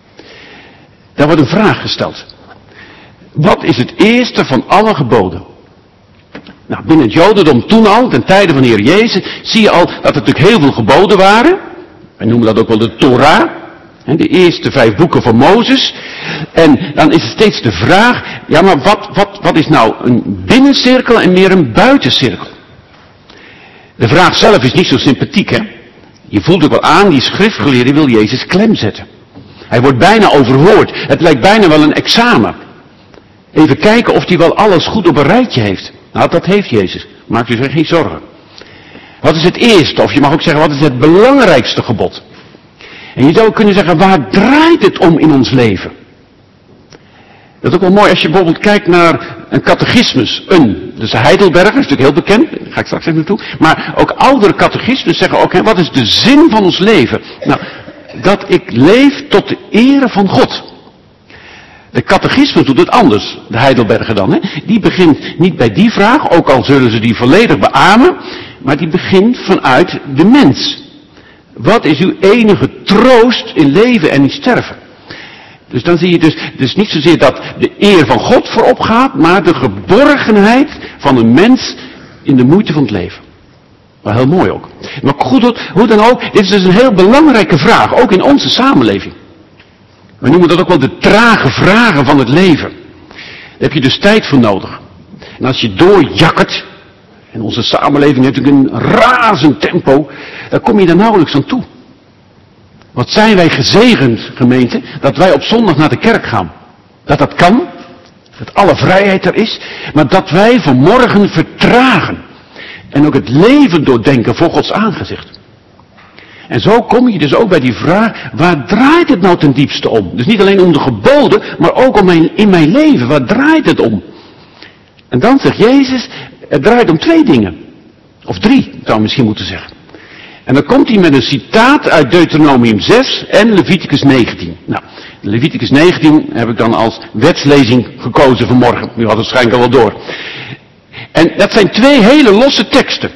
Daar wordt een vraag gesteld. Wat is het eerste van alle geboden? Nou, binnen het Jodendom toen al, ten tijde van de Heer Jezus, zie je al dat er natuurlijk heel veel geboden waren. Wij noemen dat ook wel de Torah. De eerste vijf boeken van Mozes. En dan is het steeds de vraag, ja maar wat, wat, wat is nou een binnencirkel en meer een buitencirkel? De vraag zelf is niet zo sympathiek, hè. Je voelt ook wel aan, die schriftgeleerde wil Jezus klem zetten. Hij wordt bijna overhoord. Het lijkt bijna wel een examen. Even kijken of hij wel alles goed op een rijtje heeft. Nou, dat heeft Jezus. Maak je zich geen zorgen. Wat is het eerste? Of je mag ook zeggen, wat is het belangrijkste gebod? En je zou kunnen zeggen, waar draait het om in ons leven? Dat is ook wel mooi als je bijvoorbeeld kijkt naar een catechismus. Een, dus Heidelberger, is natuurlijk heel bekend. Daar ga ik straks even naartoe. Maar ook oudere catechismus zeggen ook, hè, wat is de zin van ons leven? Nou, dat ik leef tot de ere van God. De catechismus doet het anders, de Heidelberger dan. Hè? Die begint niet bij die vraag, ook al zullen ze die volledig beamen. Maar die begint vanuit de mens. Wat is uw enige troost in leven en in sterven? Dus dan zie je dus, dus niet zozeer dat de eer van God voorop gaat, maar de geborgenheid van een mens in de moeite van het leven. Maar heel mooi ook. Maar goed, hoe dan ook, dit is dus een heel belangrijke vraag, ook in onze samenleving. We noemen dat ook wel de trage vragen van het leven. Daar heb je dus tijd voor nodig. En als je doorjakkert, en onze samenleving heeft natuurlijk een razend tempo, dan kom je daar nauwelijks aan toe. Wat zijn wij gezegend, gemeente, dat wij op zondag naar de kerk gaan. Dat dat kan, dat alle vrijheid er is, maar dat wij vanmorgen vertragen. En ook het leven doordenken voor Gods aangezicht. En zo kom je dus ook bij die vraag, waar draait het nou ten diepste om? Dus niet alleen om de geboden, maar ook om mijn, in mijn leven, waar draait het om? En dan zegt Jezus, het draait om twee dingen. Of drie, zou ik misschien moeten zeggen. En dan komt hij met een citaat uit Deuteronomium zes en Leviticus negentien. Nou, Leviticus negentien heb ik dan als wetslezing gekozen vanmorgen. U had het waarschijnlijk al wel door. En dat zijn twee hele losse teksten.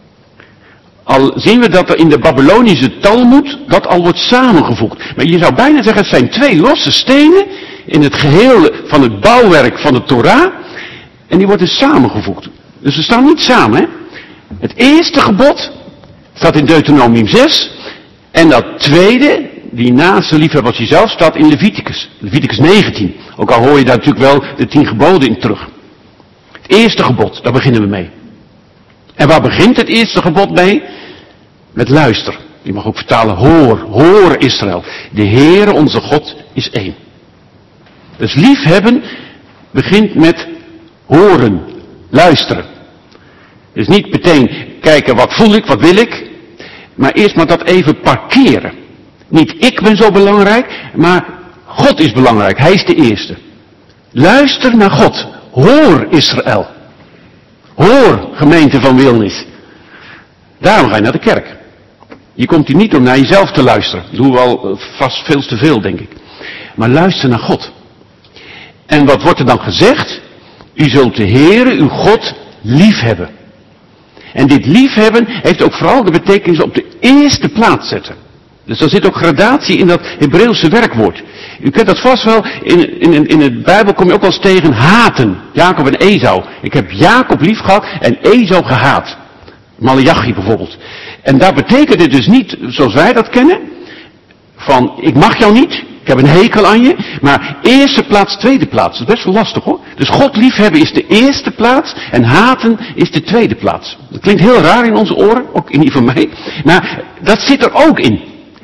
Al zien we dat er in de Babylonische Talmud dat al wordt samengevoegd. Maar je zou bijna zeggen, het zijn twee losse stenen in het geheel van het bouwwerk van de Torah. En die worden samengevoegd. Dus ze staan niet samen, hè. Het eerste gebod staat in Deuteronomium zes. En dat tweede, die naaste liefhebber als jezelf, staat in Leviticus. Leviticus negentien. Ook al hoor je daar natuurlijk wel de tien geboden in terug. Het eerste gebod, daar beginnen we mee. En waar begint het eerste gebod mee? Met luister. Je mag ook vertalen, hoor, hoor Israël. De Heere onze God is één. Dus liefhebben begint met horen, luisteren. Dus niet meteen kijken wat voel ik, wat wil ik. Maar eerst maar dat even parkeren. Niet ik ben zo belangrijk, maar God is belangrijk. Hij is de eerste. Luister naar God. Hoor Israël. Hoor gemeente van Wilnis. Daarom ga je naar de kerk. Je komt hier niet om naar jezelf te luisteren. Dat doen we al vast veel te veel, denk ik. Maar luister naar God. En wat wordt er dan gezegd? U zult de Heere, uw God, liefhebben. En dit liefhebben heeft ook vooral de betekenis op de eerste plaats zetten. Dus er zit ook gradatie in dat Hebreeuwse werkwoord. U kent dat vast wel, in, in, in de Bijbel kom je ook wel eens tegen haten. Jacob en Esau. Ik heb Jacob lief gehad en Esau gehaat. Maleachi bijvoorbeeld. En daar betekent het dus niet, zoals wij dat kennen, van ik mag jou niet, ik heb een hekel aan je, maar eerste plaats, tweede plaats. Dat is best wel lastig hoor. Dus God liefhebben is de eerste plaats en haten is de tweede plaats. Dat klinkt heel raar in onze oren, ook in die van mij, maar dat zit er ook in.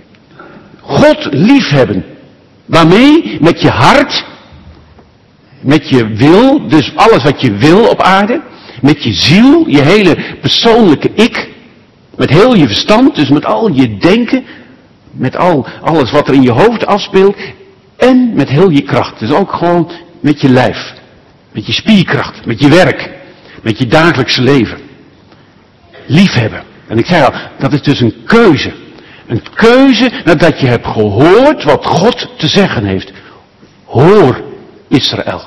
God liefhebben. Waarmee? Met je hart, met je wil, dus alles wat je wil op aarde, met je ziel, je hele persoonlijke ik, met heel je verstand, dus met al je denken, met al, alles wat er in je hoofd afspeelt, en met heel je kracht. Dus ook gewoon met je lijf, met je spierkracht, met je werk, met je dagelijkse leven. Liefhebben. En ik zei al, dat is dus een keuze. Een keuze nadat je hebt gehoord wat God te zeggen heeft. Hoor Israël.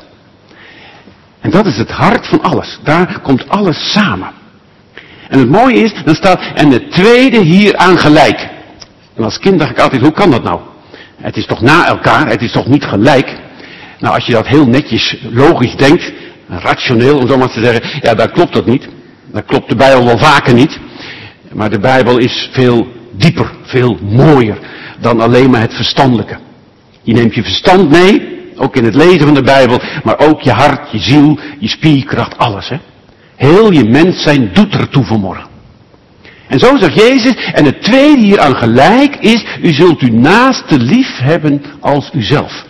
En dat is het hart van alles. Daar komt alles samen. En het mooie is, dan staat, en de tweede hieraan gelijk. En als kind dacht ik altijd, hoe kan dat nou? Het is toch na elkaar, het is toch niet gelijk? Nou, als je dat heel netjes, logisch denkt, rationeel om zo maar te zeggen, ja, daar klopt dat niet. Daar klopt de Bijbel wel vaker niet. Maar de Bijbel is veel dieper, veel mooier dan alleen maar het verstandelijke. Je neemt je verstand mee, ook in het lezen van de Bijbel, maar ook je hart, je ziel, je spierkracht, alles. Hè? Heel je mens zijn doet ertoe vanmorgen. En zo zegt Jezus, en het tweede hieraan gelijk is, u zult uw naaste lief hebben als uzelf.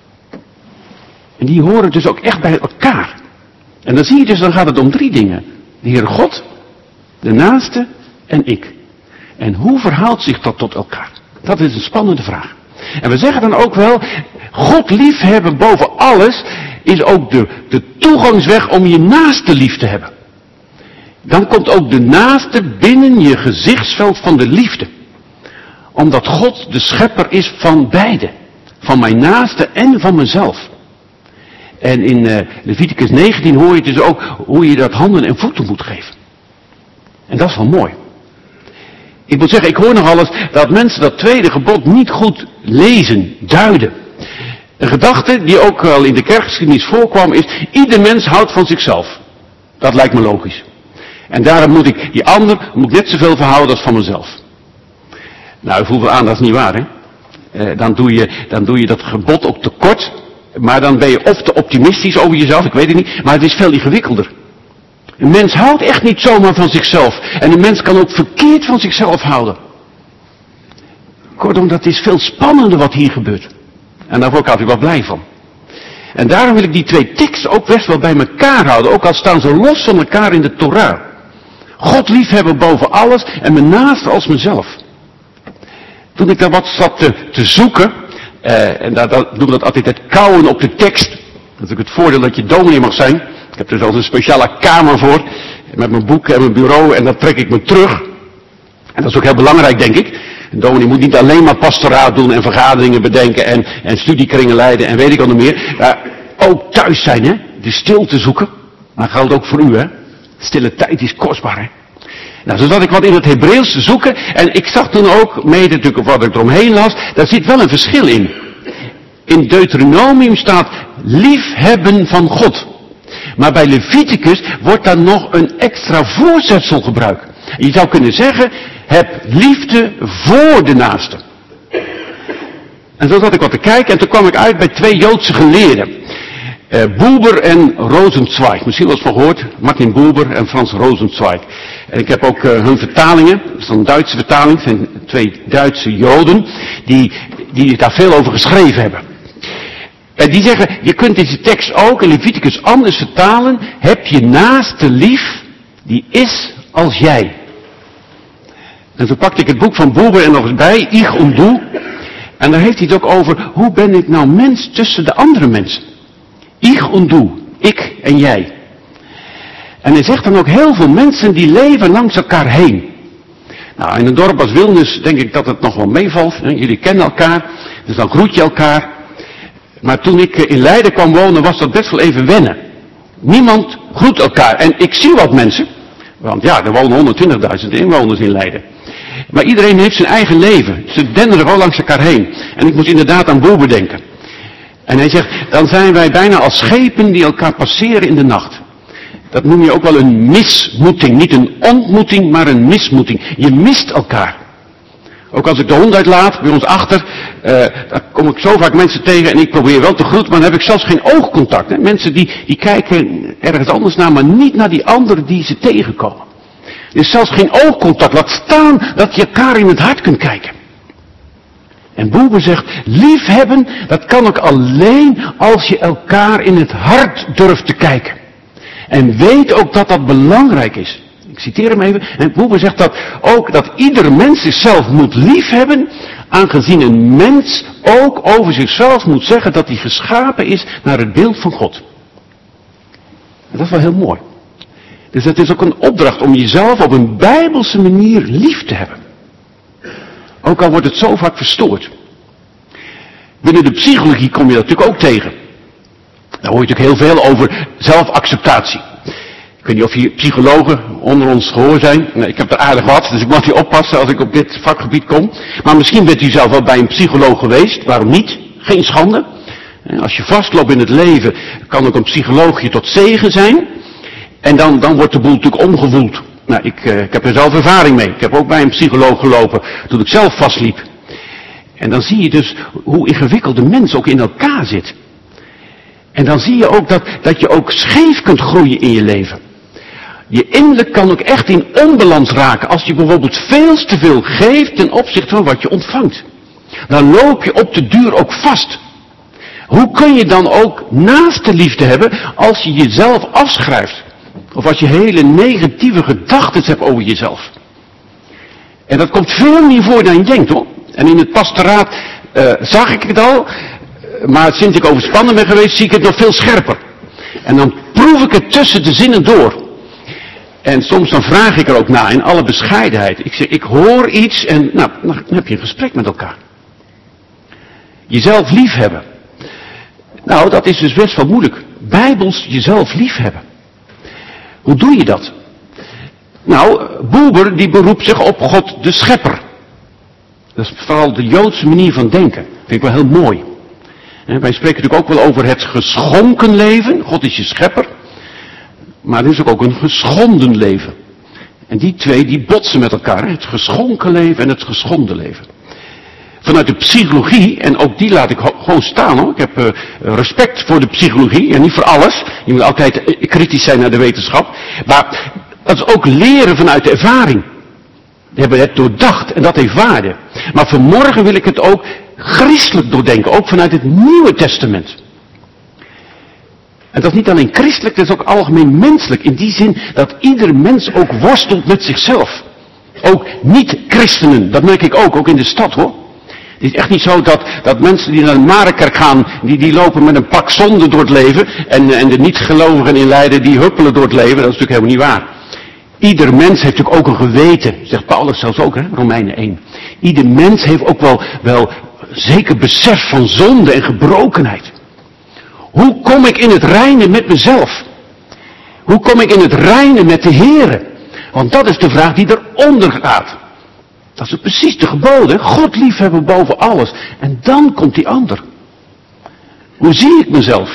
En die horen dus ook echt bij elkaar. En dan zie je dus, dan gaat het om drie dingen. De Heere God, de naaste en ik. En hoe verhoudt zich dat tot elkaar? Dat is een spannende vraag. En we zeggen dan ook wel, God liefhebben boven alles is ook de, de toegangsweg om je naaste lief te hebben. Dan komt ook de naaste binnen je gezichtsveld van de liefde. Omdat God de schepper is van beide. Van mijn naaste en van mezelf. En in uh, Leviticus negentien hoor je dus ook hoe je dat handen en voeten moet geven. En dat is wel mooi. Ik moet zeggen, ik hoor nog alles dat mensen dat tweede gebod niet goed lezen, duiden. Een gedachte die ook al in de kerkgeschiedenis voorkwam is, ieder mens houdt van zichzelf. Dat lijkt me logisch. En daarom moet ik die ander moet ik net zoveel verhouden als van mezelf. Nou, ik voel wel aan, dat is niet waar, hè. Eh, dan, doe je, dan doe je dat gebod ook tekort. Maar dan ben je of te optimistisch over jezelf, ik weet het niet. Maar het is veel ingewikkelder. Een mens houdt echt niet zomaar van zichzelf. En een mens kan ook verkeerd van zichzelf houden. Kortom, dat is veel spannender wat hier gebeurt. En daar word ik altijd wel blij van. En daarom wil ik die twee teksten ook best wel bij elkaar houden. Ook al staan ze los van elkaar in de Torah. God liefhebben boven alles en mijn naaste als mezelf. Toen ik daar wat zat te, te zoeken, eh, en daar, daar doen we dat altijd het kauwen op de tekst. Dat is natuurlijk het voordeel dat je dominee mag zijn. Ik heb er zelfs een speciale kamer voor, met mijn boeken en mijn bureau, en dan trek ik me terug. En dat is ook heel belangrijk, denk ik. Een dominee moet niet alleen maar pastoraat doen en vergaderingen bedenken en, en studiekringen leiden en weet ik al nog meer. Maar ook thuis zijn, hè. De stilte zoeken. Maar dat geldt ook voor u, hè. Stille tijd is kostbaar, hè. Nou, zo zat ik wat in het Hebreeuws te zoeken. En ik zag toen ook, mede natuurlijk op wat ik eromheen las, daar zit wel een verschil in. In Deuteronomium staat liefhebben van God. Maar bij Leviticus wordt daar nog een extra voorzetsel gebruikt. Je zou kunnen zeggen, heb liefde voor de naaste. En zo zat ik wat te kijken en toen kwam ik uit bij twee Joodse geleerden. Uh, Buber en Rosenzweig. Misschien wel eens van gehoord. Martin Buber en Frans Rosenzweig. En ik heb ook uh, hun vertalingen. Dat is een Duitse vertaling. Het zijn twee Duitse Joden. Die, die daar veel over geschreven hebben. En die zeggen, je kunt deze tekst ook in Leviticus anders vertalen. Heb je naaste lief, die is als jij. En zo pakte ik het boek van Buber er nog eens bij. Ich und du. En daar heeft hij het ook over, hoe ben ik nou mens tussen de andere mensen. Ich und du, ik en jij. En hij zegt dan ook heel veel mensen die leven langs elkaar heen. Nou, in een dorp als Wilnis denk ik dat het nog wel meevalt. Jullie kennen elkaar, dus dan groet je elkaar. Maar toen ik in Leiden kwam wonen was dat best wel even wennen. Niemand groet elkaar. En ik zie wat mensen, want ja, er wonen honderdtwintigduizend inwoners in Leiden. Maar iedereen heeft zijn eigen leven. Ze denderen wel langs elkaar heen. En ik moest inderdaad aan Boebe denken. En hij zegt, dan zijn wij bijna als schepen die elkaar passeren in de nacht. Dat noem je ook wel een mismoeting. Niet een ontmoeting, maar een mismoeting. Je mist elkaar. Ook als ik de hond uitlaat, bij ons achter, uh, daar kom ik zo vaak mensen tegen en ik probeer wel te groeten, maar dan heb ik zelfs geen oogcontact. Hè? Mensen die, die kijken ergens anders naar, maar niet naar die anderen die ze tegenkomen. Er is zelfs geen oogcontact. Laat staan dat je elkaar in het hart kunt kijken. En Boebe zegt, liefhebben, dat kan ook alleen als je elkaar in het hart durft te kijken. En weet ook dat dat belangrijk is. Ik citeer hem even. En Boebe zegt dat ook dat ieder mens zichzelf moet liefhebben, aangezien een mens ook over zichzelf moet zeggen dat hij geschapen is naar het beeld van God. En dat is wel heel mooi. Dus het is ook een opdracht om jezelf op een bijbelse manier lief te hebben. Ook al wordt het zo vaak verstoord. Binnen de psychologie kom je dat natuurlijk ook tegen. Daar hoor je natuurlijk heel veel over zelfacceptatie. Ik weet niet of hier psychologen onder ons gehoor zijn. Nee, ik heb er aardig wat, dus ik moet hier oppassen als ik op dit vakgebied kom. Maar misschien bent u zelf wel bij een psycholoog geweest. Waarom niet? Geen schande. Als je vastloopt in het leven, kan ook een psycholoog je tot zegen zijn. En dan, dan wordt de boel natuurlijk omgewoeld. Nou, ik, uh, ik heb er zelf ervaring mee. Ik heb ook bij een psycholoog gelopen toen ik zelf vastliep. En dan zie je dus hoe ingewikkeld de mens ook in elkaar zit. En dan zie je ook dat, dat je ook scheef kunt groeien in je leven. Je innerlijk kan ook echt in onbalans raken als je bijvoorbeeld veel te veel geeft ten opzichte van wat je ontvangt. Dan loop je op de duur ook vast. Hoe kun je dan ook naast de liefde hebben als je jezelf afschrijft? Of als je hele negatieve gedachten hebt over jezelf. En dat komt veel meer voor dan je denkt hoor. En in het pastoraat uh, zag ik het al. Maar sinds ik overspannen ben geweest zie ik het nog veel scherper. En dan proef ik het tussen de zinnen door. En soms dan vraag ik er ook naar in alle bescheidenheid. Ik zeg, ik hoor iets en nou, dan heb je een gesprek met elkaar. Jezelf liefhebben. Nou, dat is dus best wel moeilijk. Bijbels jezelf liefhebben. Hoe doe je dat? Nou, Buber die beroept zich op God de Schepper. Dat is vooral de Joodse manier van denken. Vind ik wel heel mooi. En wij spreken natuurlijk ook wel over het geschonken leven. God is je schepper. Maar er is ook een geschonden leven. En die twee die botsen met elkaar. Het geschonken leven en het geschonden leven. Vanuit de psychologie, en ook die laat ik gewoon staan hoor. Ik heb uh, respect voor de psychologie en niet voor alles. Je moet altijd uh, kritisch zijn naar de wetenschap. Maar dat is ook leren vanuit de ervaring. We hebben het doordacht en dat heeft waarde. Maar vanmorgen wil ik het ook christelijk doordenken. Ook vanuit het Nieuwe Testament. En dat is niet alleen christelijk, dat is ook algemeen menselijk. In die zin dat ieder mens ook worstelt met zichzelf. Ook niet-christenen, dat merk ik ook, ook in de stad hoor. Het is echt niet zo dat, dat mensen die naar de Marenkerk gaan, die, die lopen met een pak zonde door het leven. En, en de niet-gelovigen in Leiden, die huppelen door het leven. Dat is natuurlijk helemaal niet waar. Ieder mens heeft natuurlijk ook een geweten, zegt Paulus zelfs ook, hè, Romeinen één. Ieder mens heeft ook wel, wel zeker besef van zonde en gebrokenheid. Hoe kom ik in het reine met mezelf? Hoe kom ik in het reine met de Here? Want dat is de vraag die eronder gaat. Dat is precies de geboden. God liefhebben boven alles. En dan komt die ander. Hoe zie ik mezelf?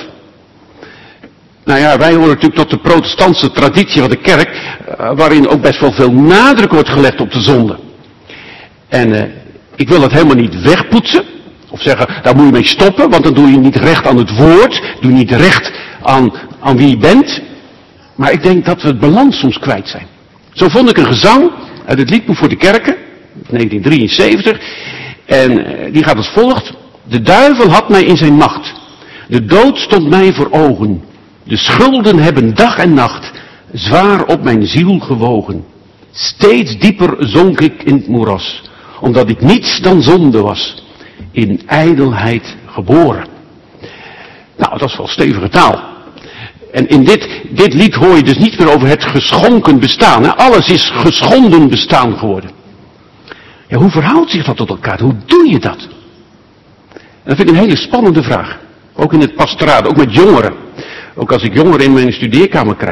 Nou ja, wij horen natuurlijk tot de protestantse traditie van de kerk, waarin ook best wel veel nadruk wordt gelegd op de zonde. En uh, ik wil dat helemaal niet wegpoetsen. Of zeggen, daar moet je mee stoppen, want dan doe je niet recht aan het woord. Doe je niet recht aan, aan wie je bent. Maar ik denk dat we het balans soms kwijt zijn. Zo vond ik een gezang uit het liedboek voor de kerken, negentien drieënzeventig. En uh, die gaat als volgt. De duivel had mij in zijn macht. De dood stond mij voor ogen. De schulden hebben dag en nacht zwaar op mijn ziel gewogen. Steeds dieper zonk ik in het moeras, omdat ik niets dan zonde was, in ijdelheid geboren. Nou, dat is wel stevige taal. En in dit, dit lied hoor je dus niet meer over het geschonken bestaan. Hè? Alles is geschonden bestaan geworden. Ja, hoe verhoudt zich dat tot elkaar? Hoe doe je dat? En dat vind ik een hele spannende vraag. Ook in het pastoraat, ook met jongeren. Ook als ik jongeren in mijn studeerkamer krijg.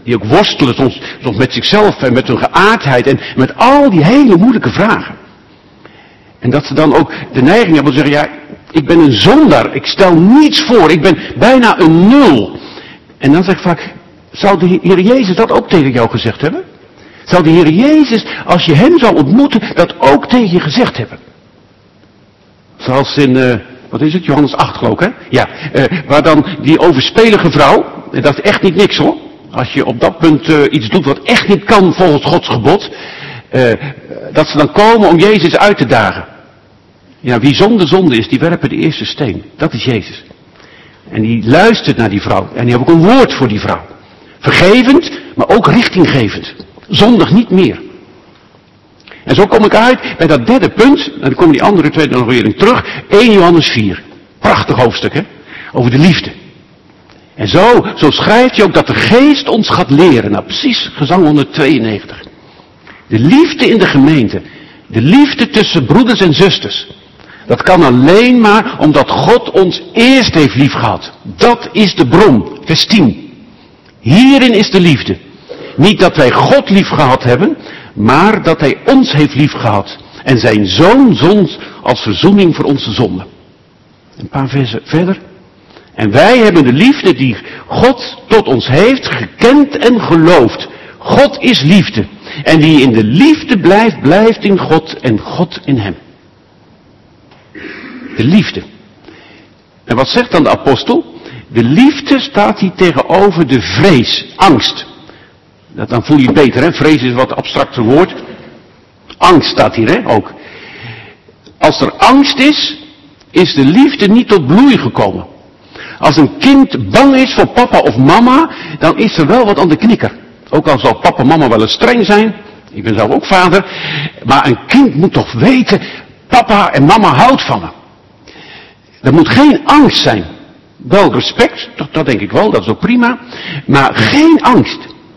Die ook worstelen soms, soms met zichzelf en met hun geaardheid en met al die hele moeilijke vragen. En dat ze dan ook de neiging hebben te zeggen, ja, ik ben een zondaar, ik stel niets voor, ik ben bijna een nul. En dan zeg ik vaak, zou de Heer Jezus dat ook tegen jou gezegd hebben? Zou de Heer Jezus, als je hem zou ontmoeten, dat ook tegen je gezegd hebben? Zoals in, uh, wat is het, Johannes acht geloof ik, hè? Ja, uh, waar dan die overspelige vrouw, en dat is echt niet niks hoor. Als je op dat punt uh, iets doet wat echt niet kan volgens Gods gebod, uh, dat ze dan komen om Jezus uit te dagen. Ja, wie zonder zonde is, die werpen de eerste steen. Dat is Jezus. En die luistert naar die vrouw. En die heeft ook een woord voor die vrouw. Vergevend, maar ook richtinggevend. Zondig niet meer. En zo kom ik uit bij dat derde punt. En dan komen die andere twee nog weer in terug. Eerste Johannes vier. Prachtig hoofdstuk, hè? Over de liefde. En zo, zo schrijft hij ook dat de geest ons gaat leren. Nou, precies, gezang honderdtweeënnegentig. De liefde in de gemeente. De liefde tussen broeders en zusters. Dat kan alleen maar omdat God ons eerst heeft liefgehad. Dat is de bron. Vers tien. Hierin is de liefde. Niet dat wij God liefgehad hebben, maar dat hij ons heeft liefgehad. En zijn zoon zond als verzoening voor onze zonden. Een paar versen verder. En wij hebben de liefde die God tot ons heeft gekend en geloofd. God is liefde. En wie in de liefde blijft, blijft in God en God in hem. De liefde. En wat zegt dan de apostel? De liefde staat hier tegenover de vrees, angst. Dat, dan voel je het beter, hè? Vrees is een wat abstracter woord. Angst staat hier, hè, ook. Als er angst is, is de liefde niet tot bloei gekomen. Als een kind bang is voor papa of mama, dan is er wel wat aan de knikker. Ook al zal papa en mama wel eens streng zijn. Ik ben zelf ook vader. Maar een kind moet toch weten, papa en mama houdt van me. Er moet geen angst zijn. Wel respect, dat, dat denk ik wel, dat is ook prima. Maar geen angst.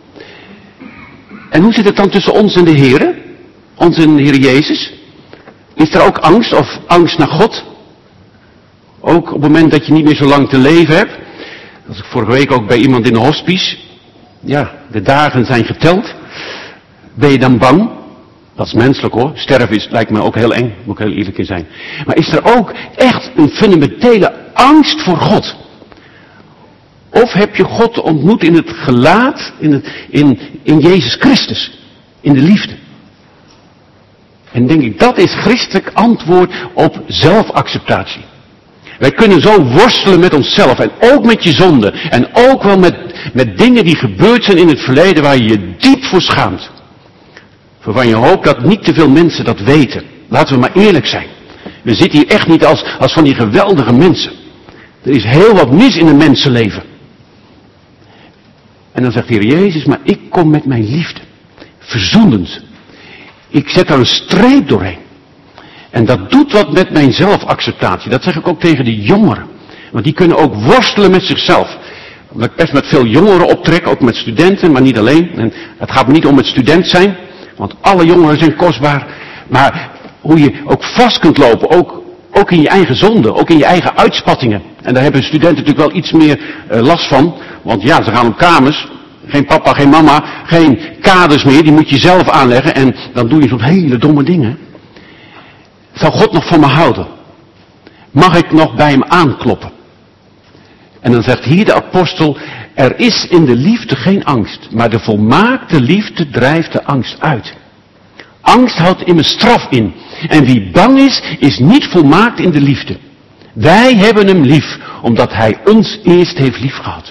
En hoe zit het dan tussen ons en de Heer? Ons en de Heer Jezus? Is er ook angst of angst naar God? Ook op het moment dat je niet meer zo lang te leven hebt. Dat was ik vorige week ook bij iemand in de hospice. Ja, de dagen zijn geteld. Ben je dan bang? Dat is menselijk hoor. Sterven is, lijkt me ook heel eng, moet ik heel eerlijk in zijn. Maar is er ook echt een fundamentele angst voor God? Of heb je God ontmoet in het gelaat, in, het, in, in Jezus Christus, in de liefde? En denk ik, dat is christelijk antwoord op zelfacceptatie. Wij kunnen zo worstelen met onszelf en ook met je zonde. En ook wel met, met dingen die gebeurd zijn in het verleden waar je je diep voor schaamt. Waarvan je hoopt dat niet te veel mensen dat weten. Laten we maar eerlijk zijn. We zitten hier echt niet als, als van die geweldige mensen. Er is heel wat mis in een mensenleven. En dan zegt de Heer Jezus, maar ik kom met mijn liefde. Verzoenend. Ik zet daar een streep doorheen. En dat doet wat met mijn zelfacceptatie. Dat zeg ik ook tegen de jongeren. Want die kunnen ook worstelen met zichzelf. Omdat ik best met veel jongeren optrek, ook met studenten, maar niet alleen. En het gaat me niet om het student zijn. Want alle jongeren zijn kostbaar. Maar hoe je ook vast kunt lopen, ook, ook in je eigen zonde, ook in je eigen uitspattingen. En daar hebben studenten natuurlijk wel iets meer uh, last van. Want ja, ze gaan op kamers. Geen papa, geen mama, geen kaders meer. Die moet je zelf aanleggen. En dan doe je soms hele domme dingen. Zou God nog van me houden? Mag ik nog bij hem aankloppen? En dan zegt hier de apostel, er is in de liefde geen angst, maar de volmaakte liefde drijft de angst uit. Angst houdt immers straf in. En wie bang is, is niet volmaakt in de liefde. Wij hebben hem lief, omdat hij ons eerst heeft liefgehad.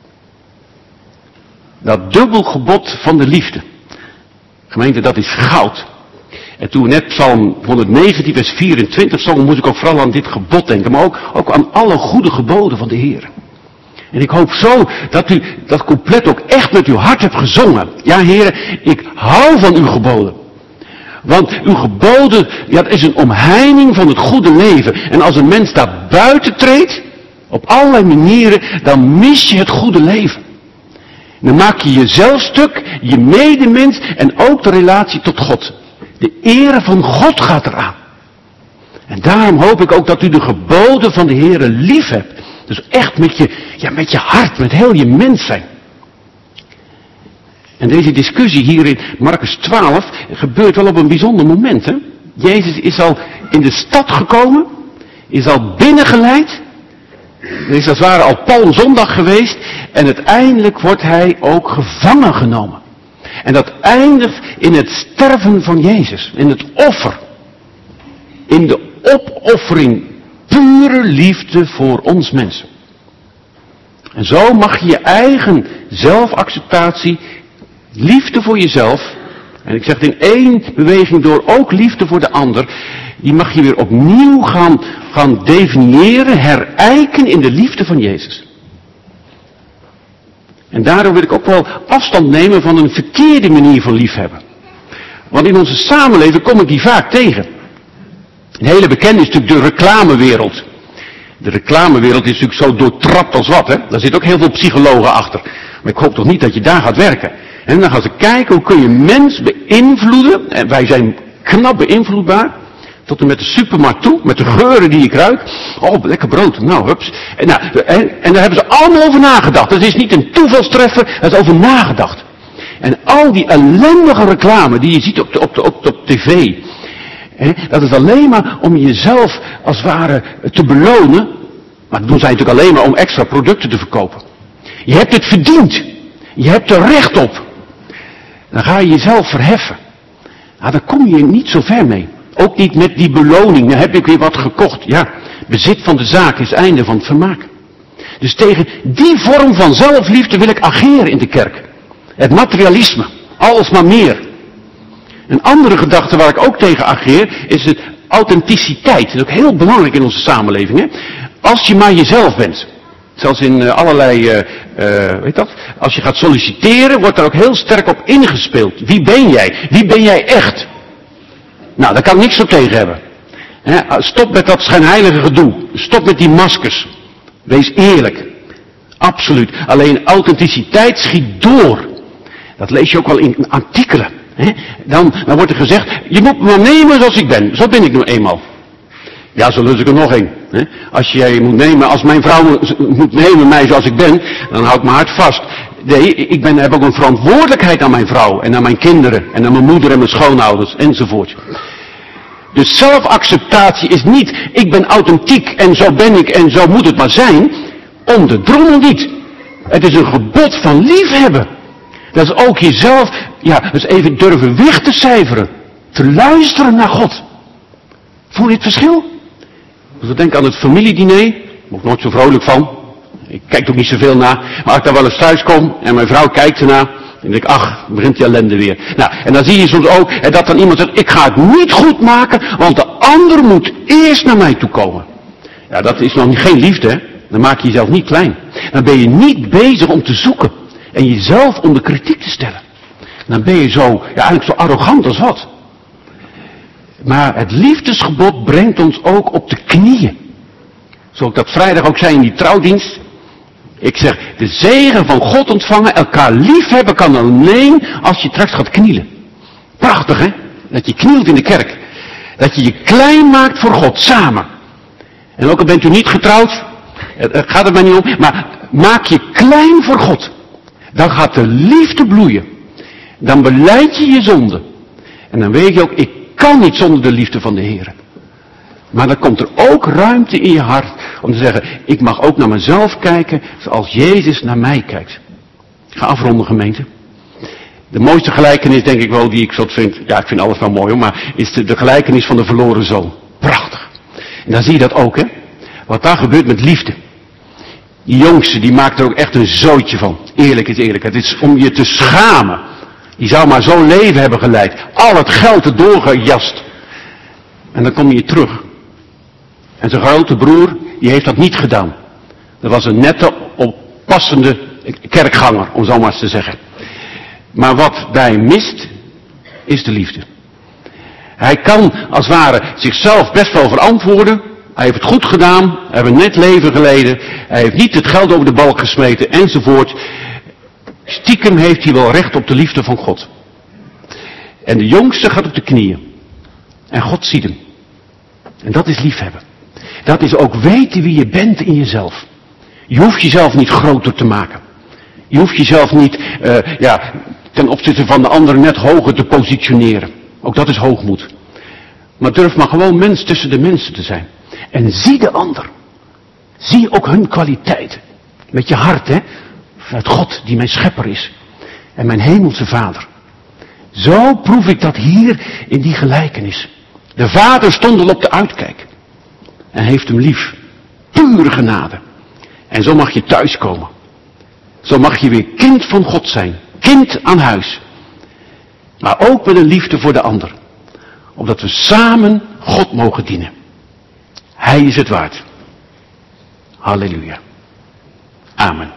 Dat dubbel gebod van de liefde. Gemeente, dat is goud. En toen we net Psalm honderdnegentien vers vierentwintig zongen, moest ik ook vooral aan dit gebod denken. Maar ook, ook aan alle goede geboden van de Heer. En ik hoop zo dat u dat couplet ook echt met uw hart hebt gezongen. Ja, Heer, ik hou van uw geboden. Want uw geboden, ja, dat is een omheining van het goede leven. En als een mens daar buiten treedt, op allerlei manieren, dan mis je het goede leven. Dan maak je jezelf stuk, je medemens en ook de relatie tot God. De ere van God gaat eraan. En daarom hoop ik ook dat u de geboden van de Heere lief hebt. Dus echt met je, ja, met je hart, met heel je mens zijn. En deze discussie hier in Marcus twaalf gebeurt wel op een bijzonder moment. Hè? Jezus is al in de stad gekomen, is al binnengeleid. Er is als het ware al Palmzondag geweest en uiteindelijk wordt hij ook gevangen genomen. En dat eindigt in het sterven van Jezus, in het offer. In de opoffering, pure liefde voor ons mensen. En zo mag je je eigen zelfacceptatie, liefde voor jezelf, en ik zeg het in één beweging door, ook liefde voor de ander, die mag je weer opnieuw gaan, gaan definiëren, herijken in de liefde van Jezus. En daardoor wil ik ook wel afstand nemen van een verkeerde manier van liefhebben. Want in onze samenleving kom ik die vaak tegen. Een hele bekende is natuurlijk de reclamewereld. De reclamewereld is natuurlijk zo doortrapt als wat, hè. Daar zit ook heel veel psychologen achter. Maar ik hoop toch niet dat je daar gaat werken. En dan gaan ze kijken, hoe kun je mens beïnvloeden. En wij zijn knap beïnvloedbaar. Tot en met de supermarkt toe, met de geuren die ik ruik. Oh, lekker brood. Nou, hups. En, nou, en, en daar hebben ze allemaal over nagedacht. Dat is niet een toevalstreffer, dat is over nagedacht. En al die ellendige reclame die je ziet op, de, op, de, op, de, op tv. Hè, dat is alleen maar om jezelf als het ware te belonen. Maar dat doen zij natuurlijk alleen maar om extra producten te verkopen. Je hebt het verdiend. Je hebt er recht op. Dan ga je jezelf verheffen. Nou, daar kom je niet zo ver mee. Ook niet met die beloning. Dan heb ik weer wat gekocht. Ja, bezit van de zaak is het einde van het vermaak. Dus tegen die vorm van zelfliefde wil ik ageren in de kerk. Het materialisme. Alles maar meer. Een andere gedachte waar ik ook tegen ageer is het authenticiteit. Dat is ook heel belangrijk in onze samenleving. Hè? Als je maar jezelf bent. Zelfs in uh, allerlei, uh, uh, weet dat? Als je gaat solliciteren, wordt daar ook heel sterk op ingespeeld. Wie ben jij? Wie ben jij echt? Nou, daar kan ik niks op tegen hebben. He, stop met dat schijnheilige gedoe. Stop met die maskers. Wees eerlijk. Absoluut. Alleen authenticiteit schiet door. Dat lees je ook wel in artikelen. He? Dan, dan wordt er gezegd, je moet me maar nemen zoals ik ben. Zo ben ik nu eenmaal. Ja, zo lus ik er nog een. He? Als jij moet nemen, als mijn vrouw moet nemen mij zoals ik ben, dan hou ik mijn hart vast. Nee, ik ben, heb ook een verantwoordelijkheid aan mijn vrouw en aan mijn kinderen en aan mijn moeder en mijn schoonouders enzovoort. Dus zelfacceptatie is niet, ik ben authentiek en zo ben ik en zo moet het maar zijn, om de drommel niet. Het is een gebod van liefhebben. Dat is ook jezelf, ja, dus even durven weg te cijferen. Te luisteren naar God. Voel je het verschil? Als ik denk aan het familiediner, daar word ik nooit zo vrolijk van. Ik kijk ook niet zoveel naar. Maar als ik daar wel eens thuis kom en mijn vrouw kijkt ernaar, dan denk ik, ach, begint die ellende weer. Nou, en dan zie je soms ook, en dat dan iemand zegt, ik ga het niet goed maken, want de ander moet eerst naar mij toe komen. Ja, dat is nog geen liefde, hè. Dan maak je jezelf niet klein. Dan ben je niet bezig om te zoeken en jezelf onder kritiek te stellen. Dan ben je zo, ja, eigenlijk zo arrogant als wat. Maar het liefdesgebod brengt ons ook op de knieën. Zoals ik dat vrijdag ook zei in die trouwdienst. Ik zeg, de zegen van God ontvangen, elkaar liefhebben kan alleen als je straks gaat knielen. Prachtig, hè? Dat je knielt in de kerk. Dat je je klein maakt voor God, samen. En ook al bent u niet getrouwd, het gaat er maar niet om, maar maak je klein voor God. Dan gaat de liefde bloeien. Dan belijd je je zonde. En dan weet je ook, ik kan niet zonder de liefde van de Heer. Maar dan komt er ook ruimte in je hart om te zeggen, ik mag ook naar mezelf kijken zoals Jezus naar mij kijkt. Ik ga afronden, gemeente. De mooiste gelijkenis, denk ik wel, die ik zo vind, ja, ik vind alles wel mooi hoor, maar is de, de gelijkenis van de verloren zoon. Prachtig. En dan zie je dat ook, hè. Wat daar gebeurt met liefde. Die jongste, die maakt er ook echt een zootje van. Eerlijk is eerlijk. Het is om je te schamen. Die zou maar zo'n leven hebben geleid. Al het geld erdoor gejast. En dan kom je terug. En zijn grote broer, die heeft dat niet gedaan. Dat was een nette, oppassende kerkganger, om zo maar eens te zeggen. Maar wat bij hem mist, is de liefde. Hij kan, als het ware, zichzelf best wel verantwoorden. Hij heeft het goed gedaan, hij heeft een net leven geleden. Hij heeft niet het geld over de balk gesmeten, enzovoort. Stiekem heeft hij wel recht op de liefde van God. En de jongste gaat op de knieën. En God ziet hem. En dat is liefhebben. Dat is ook weten wie je bent in jezelf. Je hoeft jezelf niet groter te maken. Je hoeft jezelf niet uh, ja, ten opzichte van de ander net hoger te positioneren. Ook dat is hoogmoed. Maar durf maar gewoon mens tussen de mensen te zijn. En zie de ander. Zie ook hun kwaliteiten. Met je hart, hè. Vanuit God, die mijn schepper is. En mijn hemelse vader. Zo proef ik dat hier in die gelijkenis. De vader stond al op de uitkijk. En heeft hem lief. Pure genade. En zo mag je thuiskomen. Zo mag je weer kind van God zijn. Kind aan huis. Maar ook met een liefde voor de ander. Opdat we samen God mogen dienen. Hij is het waard. Halleluja. Amen.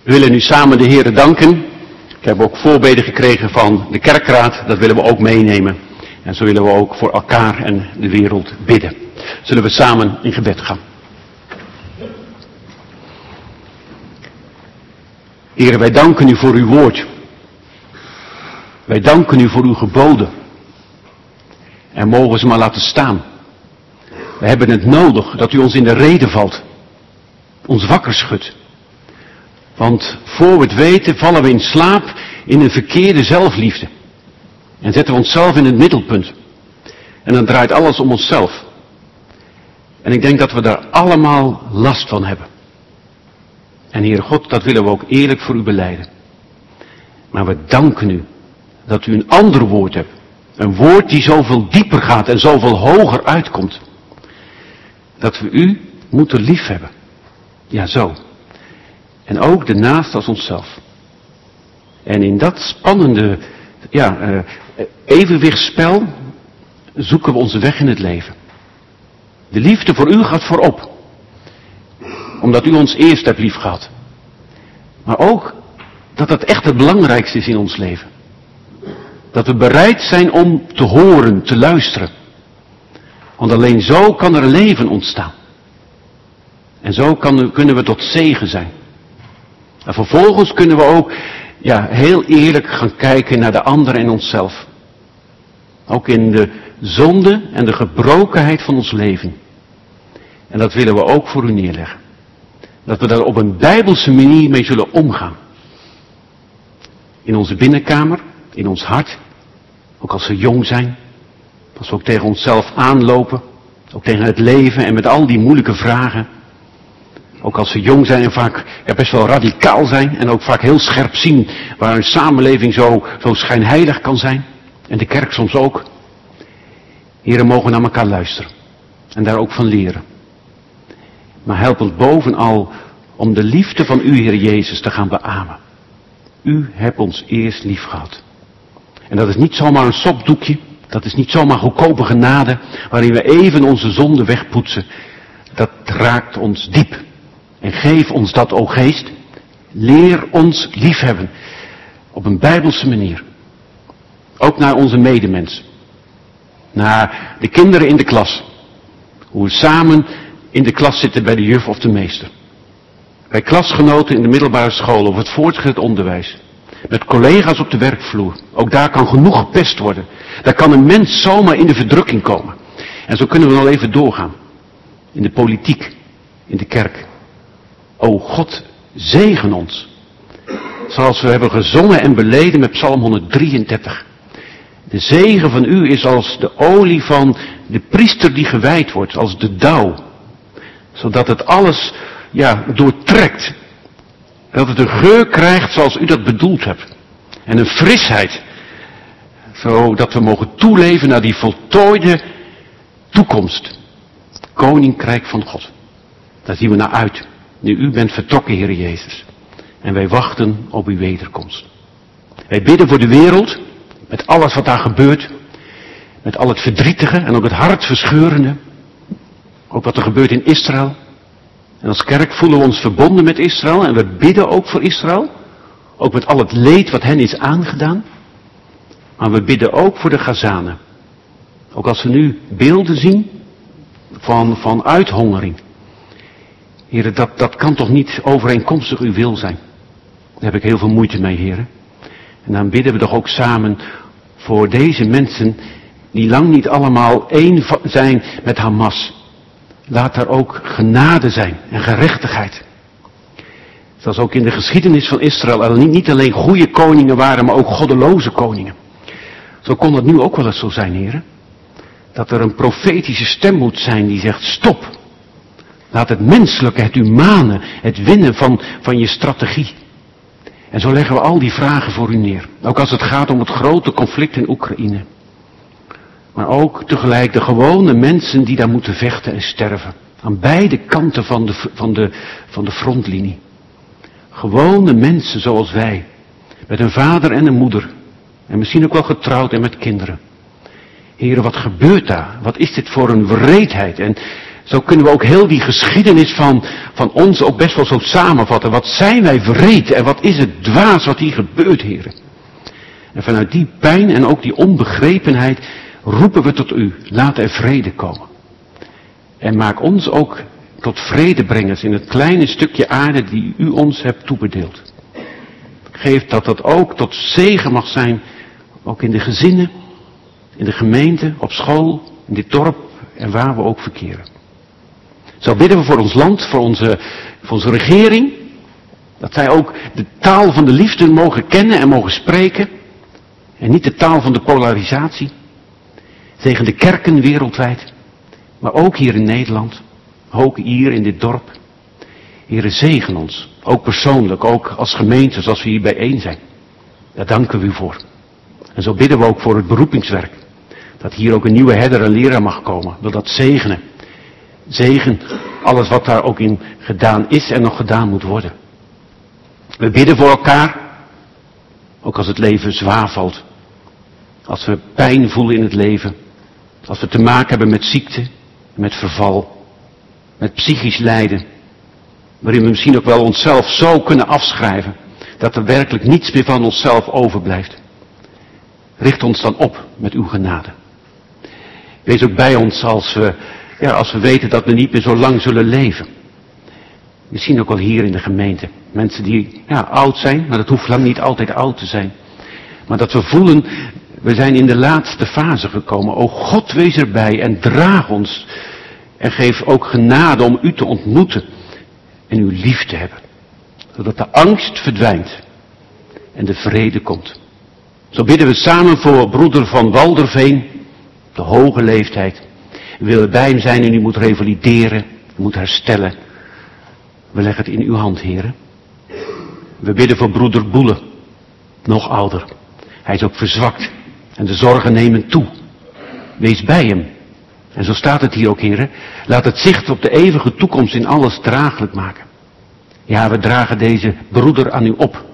We willen nu samen de Heere danken. Ik heb ook voorbeden gekregen van de kerkraad. Dat willen we ook meenemen. En zo willen we ook voor elkaar en de wereld bidden. Zullen we samen in gebed gaan. Heere, wij danken u voor uw woord. Wij danken u voor uw geboden. En mogen ze maar laten staan. We hebben het nodig dat u ons in de rede valt. Ons wakker schudt. Want voor we het weten vallen we in slaap in een verkeerde zelfliefde. En zetten we onszelf in het middelpunt. En dan draait alles om onszelf. En ik denk dat we daar allemaal last van hebben. En Heere God, dat willen we ook eerlijk voor u belijden. Maar we danken u dat u een ander woord hebt. Een woord die zoveel dieper gaat en zoveel hoger uitkomt. Dat we u moeten liefhebben. Ja, zo. En ook de naaste als onszelf. En in dat spannende ja, uh, evenwichtsspel zoeken we onze weg in het leven. De liefde voor u gaat voorop. Omdat u ons eerst hebt lief gehad. Maar ook dat dat echt het belangrijkste is in ons leven. Dat we bereid zijn om te horen, te luisteren. Want alleen zo kan er een leven ontstaan. En zo kan, kunnen we tot zegen zijn. En vervolgens kunnen we ook ja, heel eerlijk gaan kijken naar de ander en onszelf. Ook in de zonde en de gebrokenheid van ons leven. En dat willen we ook voor u neerleggen. Dat we daar op een bijbelse manier mee zullen omgaan. In onze binnenkamer, in ons hart. Ook als we jong zijn. Als we ook tegen onszelf aanlopen. Ook tegen het leven en met al die moeilijke vragen. Ook als we jong zijn en vaak ja, best wel radicaal zijn. En ook vaak heel scherp zien waar een samenleving zo, zo schijnheilig kan zijn. En de kerk soms ook. Heren, mogen we naar elkaar luisteren. En daar ook van leren. Maar help ons bovenal om de liefde van u, Heer Jezus, te gaan beamen. U hebt ons eerst lief gehad. En dat is niet zomaar een sopdoekje. Dat is niet zomaar goedkope genade waarin we even onze zonde wegpoetsen. Dat raakt ons diep. En geef ons dat, o Geest. Leer ons liefhebben. Op een bijbelse manier. Ook naar onze medemens. Naar de kinderen in de klas. Hoe we samen in de klas zitten bij de juf of de meester. Bij klasgenoten in de middelbare school of het voortgezet onderwijs. Met collega's op de werkvloer. Ook daar kan genoeg gepest worden. Daar kan een mens zomaar in de verdrukking komen. En zo kunnen we nog even doorgaan. In de politiek. In de kerk. O God, zegen ons. Zoals we hebben gezongen en beleden met Psalm honderddrieëndertig. De zegen van u is als de olie van de priester die gewijd wordt. Als de dauw. Zodat het alles ja, doortrekt. Dat het een geur krijgt zoals u dat bedoeld hebt. En een frisheid. Zodat we mogen toeleven naar die voltooide toekomst. Koninkrijk van God. Daar zien we naar uit. Nu u bent vertrokken, Heer Jezus. En wij wachten op uw wederkomst. Wij bidden voor de wereld. Met alles wat daar gebeurt. Met al het verdrietige en ook het hartverscheurende. Ook wat er gebeurt in Israël. En als kerk voelen we ons verbonden met Israël. En we bidden ook voor Israël. Ook met al het leed wat hen is aangedaan. Maar we bidden ook voor de Gazanen. Ook als we nu beelden zien van, van uithongering. Heren, dat, dat kan toch niet overeenkomstig uw wil zijn. Daar heb ik heel veel moeite mee, heren. En dan bidden we toch ook samen voor deze mensen die lang niet allemaal één zijn met Hamas. Laat daar ook genade zijn en gerechtigheid. Zoals ook in de geschiedenis van Israël er niet alleen goede koningen waren, maar ook goddeloze koningen. Zo kon het nu ook wel eens zo zijn, heren. Dat er een profetische stem moet zijn die zegt, stop. Laat het menselijke, het humane, het winnen van, van je strategie. En zo leggen we al die vragen voor u neer. Ook als het gaat om het grote conflict in Oekraïne. Maar ook tegelijk de gewone mensen die daar moeten vechten en sterven. Aan beide kanten van de, van de, van de frontlinie. Gewone mensen zoals wij. Met een vader en een moeder. En misschien ook wel getrouwd en met kinderen. Heren, wat gebeurt daar? Wat is dit voor een wreedheid? En Zo kunnen we ook heel die geschiedenis van, van ons ook best wel zo samenvatten. Wat zijn wij wreed en wat is het dwaas wat hier gebeurt, heren. En vanuit die pijn en ook die onbegrepenheid roepen we tot u. Laat er vrede komen. En maak ons ook tot vredebrengers in het kleine stukje aarde die u ons hebt toebedeeld. Geef dat dat ook tot zegen mag zijn, ook in de gezinnen, in de gemeente, op school, in dit dorp en waar we ook verkeren. Zo bidden we voor ons land, voor onze, voor onze regering, dat zij ook de taal van de liefde mogen kennen en mogen spreken, en niet de taal van de polarisatie. Tegen de kerken wereldwijd, maar ook hier in Nederland, ook hier in dit dorp. Heere, zegen ons, ook persoonlijk, ook als gemeente, zoals we hier bijeen zijn. Daar danken we u voor. En zo bidden we ook voor het beroepingswerk. Dat hier ook een nieuwe herder en leraar mag komen. Wil dat zegenen. Zegen alles wat daar ook in gedaan is en nog gedaan moet worden. We bidden voor elkaar. Ook als het leven zwaar valt. Als we pijn voelen in het leven. Als we te maken hebben met ziekte. Met verval. Met psychisch lijden. Waarin we misschien ook wel onszelf zo kunnen afschrijven. Dat er werkelijk niets meer van onszelf overblijft. Richt ons dan op met uw genade. Wees ook bij ons als we, ja, als we weten dat we niet meer zo lang zullen leven. Misschien ook wel hier in de gemeente. Mensen die ja, oud zijn, maar dat hoeft lang niet altijd oud te zijn. Maar dat we voelen, we zijn in de laatste fase gekomen. O God, wees erbij en draag ons. En geef ook genade om u te ontmoeten en uw lief te hebben. Zodat de angst verdwijnt en de vrede komt. Zo bidden we samen voor broeder van Walderveen, de hoge leeftijd. We willen bij hem zijn en u moet revalideren, u moet herstellen. We leggen het in uw hand, heren. We bidden voor broeder Boele, nog ouder. Hij is ook verzwakt en de zorgen nemen toe. Wees bij hem. En zo staat het hier ook, heren. Laat het zicht op de eeuwige toekomst in alles draaglijk maken. Ja, we dragen deze broeder aan u op.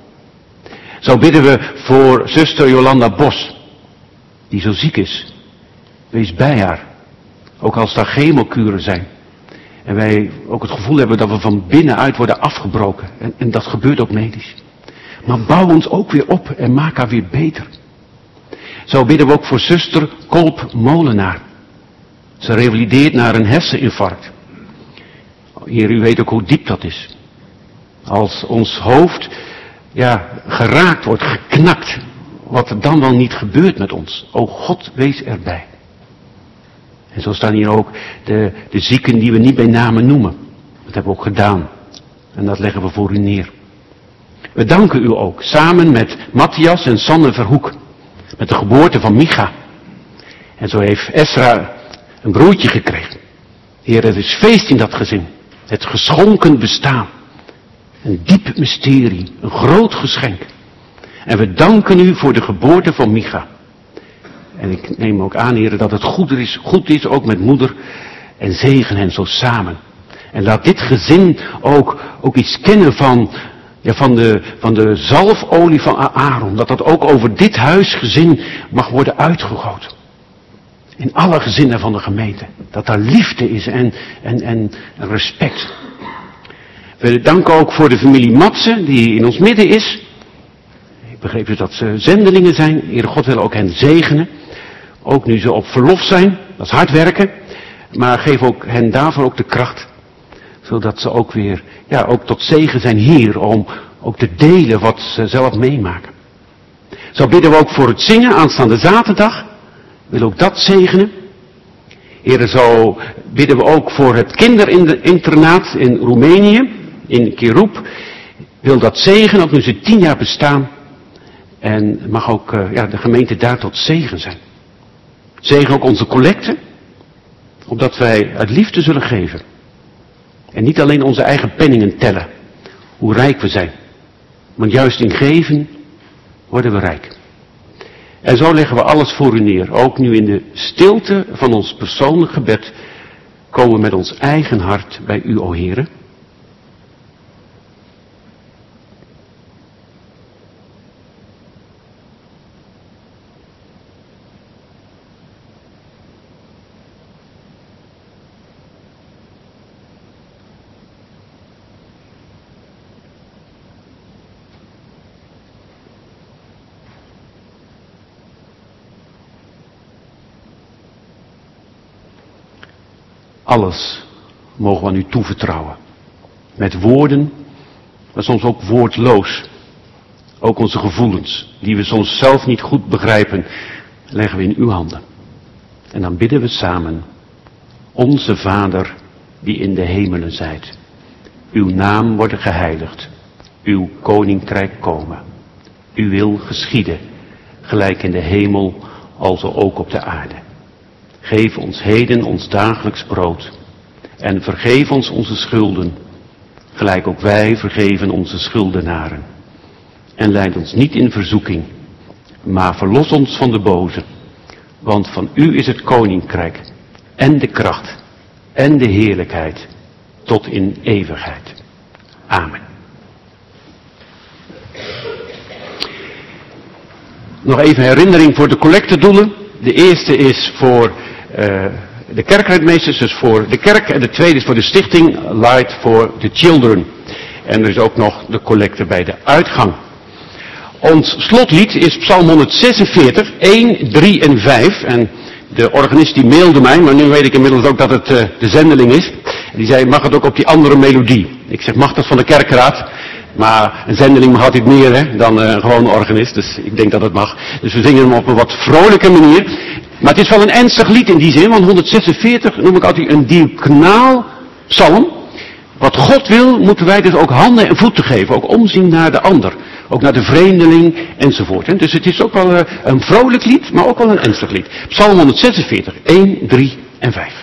Zo bidden we voor zuster Jolanda Bos, die zo ziek is. Wees bij haar, ook als daar chemokuren zijn. En wij ook het gevoel hebben dat we van binnenuit worden afgebroken. En, en dat gebeurt ook medisch. Maar bouw ons ook weer op en maak haar weer beter. Zo bidden we ook voor zuster Kolp Molenaar. Ze revalideert naar een herseninfarct. Heer, u weet ook hoe diep dat is. Als ons hoofd ja, geraakt wordt, geknakt. Wat er dan wel niet gebeurt met ons. O God, wees erbij. En zo staan hier ook de, de zieken die we niet bij namen noemen. Dat hebben we ook gedaan. En dat leggen we voor u neer. We danken u ook, samen met Matthias en Sanne Verhoek. Met de geboorte van Micha. En zo heeft Esra een broertje gekregen. Heer, er is feest in dat gezin. Het geschonken bestaan. Een diep mysterie, een groot geschenk. En we danken u voor de geboorte van Micha. En ik neem ook aan, heren, dat het goed is, goed is ook met moeder. En zegen hen zo samen. En laat dit gezin ook, ook iets kennen van, ja, van, de, van de zalfolie van Aaron. Dat dat ook over dit huisgezin mag worden uitgegoten. In alle gezinnen van de gemeente. Dat daar liefde is en, en, en respect. We danken ook voor de familie Matsen die in ons midden is. Ik begreep dus dat ze zendelingen zijn. Heere God wil ook hen zegenen. Ook nu ze op verlof zijn. Dat is hard werken. Maar geef ook hen daarvoor ook de kracht. Zodat ze ook weer, ja, ook tot zegen zijn hier. Om ook te delen wat ze zelf meemaken. Zo bidden we ook voor het zingen aanstaande zaterdag. Wil ook dat zegenen. Heren, zo bidden we ook voor het kinderinternaat in Roemenië. In Keroep. Wil dat zegenen, ook nu ze tien jaar bestaan. En mag ook uh, ja, de gemeente daar tot zegen zijn. Zegen ook onze collecten. Opdat wij uit liefde zullen geven. En niet alleen onze eigen penningen tellen. Hoe rijk we zijn. Want juist in geven worden we rijk. En zo leggen we alles voor u neer. Ook nu in de stilte van ons persoonlijk gebed. Komen we met ons eigen hart bij u, o Heere. Alles mogen we aan u toevertrouwen. Met woorden, maar soms ook woordloos. Ook onze gevoelens, die we soms zelf niet goed begrijpen, leggen we in uw handen. En dan bidden we samen. Onze Vader, die in de hemelen zijt. Uw naam worden geheiligd. Uw koninkrijk komen. Uw wil geschieden, gelijk in de hemel, alzo ook op de aarde. Geef ons heden ons dagelijks brood. En vergeef ons onze schulden, gelijk ook wij vergeven onze schuldenaren. En leid ons niet in verzoeking, maar verlos ons van de boze. Want van u is het koninkrijk, en de kracht, en de heerlijkheid, tot in eeuwigheid. Amen. Nog even herinnering voor de collectedoelen. De eerste is voor uh, de kerkrijdmeesters, dus voor de kerk. En de tweede is voor de stichting Light for the Children. En er is ook nog de collecte bij de uitgang. Ons slotlied is Psalm honderdzesenveertig, één, drie en vijf. En de organist die mailde mij, maar nu weet ik inmiddels ook dat het uh, de zendeling is. Die zei, mag het ook op die andere melodie? Ik zeg, mag dat van de kerkraad? Maar een zendeling mag altijd meer hè, dan uh, een gewone organist, dus ik denk dat het mag. Dus we zingen hem op een wat vrolijke manier. Maar het is wel een ernstig lied in die zin, want honderdzesenveertig noem ik altijd een diaconaal psalm. Wat God wil, moeten wij dus ook handen en voeten geven, ook omzien naar de ander. Ook naar de vreemdeling enzovoort. Hè. Dus het is ook wel uh, een vrolijk lied, maar ook wel een ernstig lied. Psalm honderdzesenveertig, één, drie en vijf.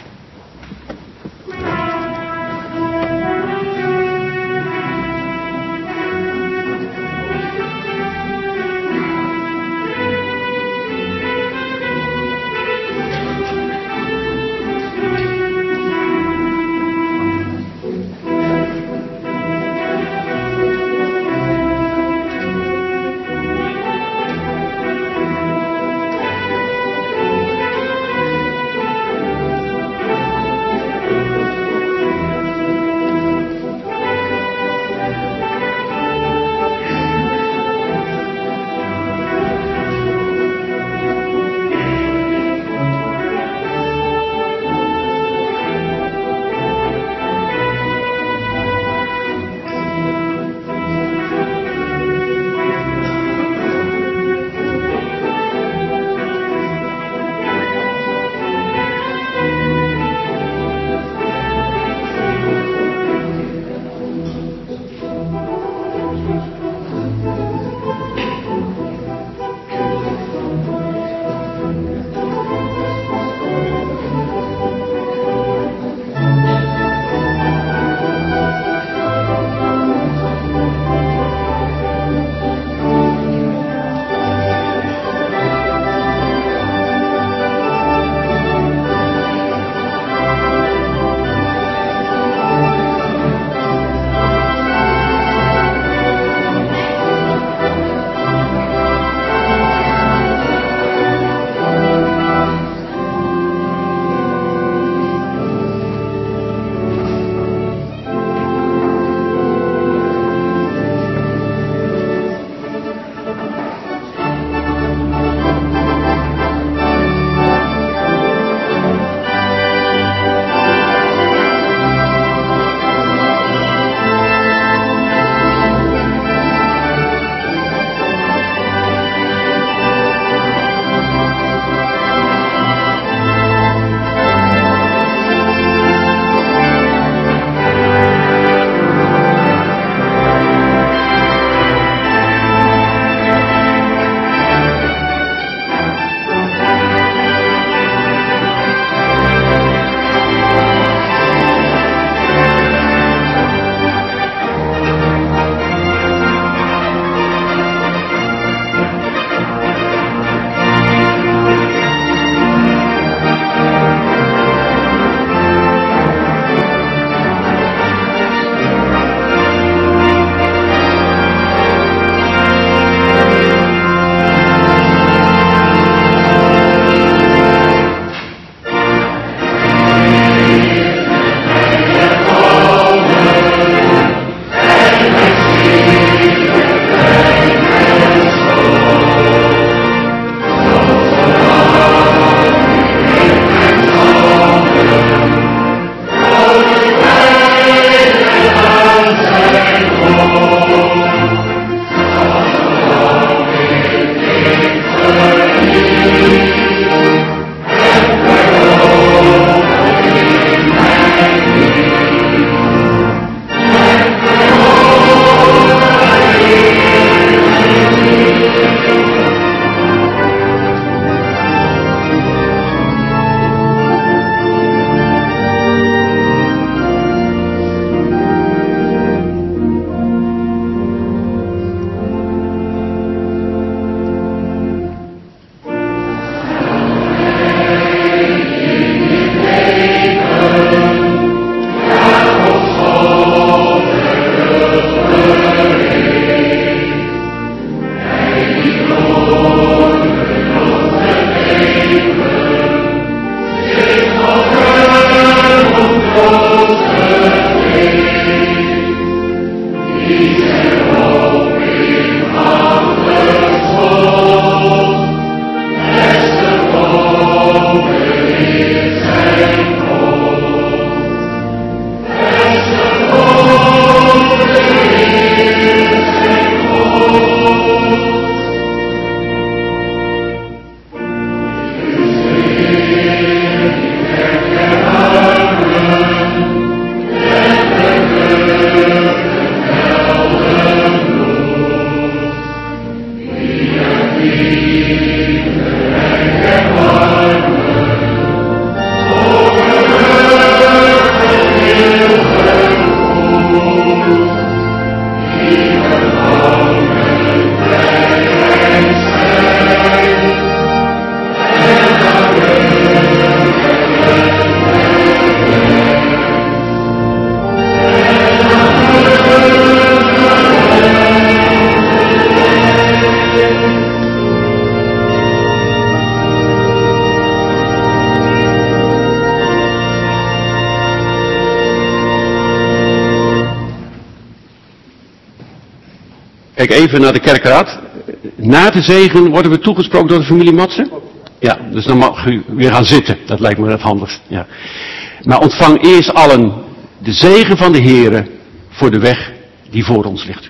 Kijk even naar de kerkraad. Na de zegen worden we toegesproken door de familie Matsen? Ja, dus dan mag u weer gaan zitten. Dat lijkt me het handigst. Ja. Maar ontvang eerst allen de zegen van de Heere voor de weg die voor ons ligt.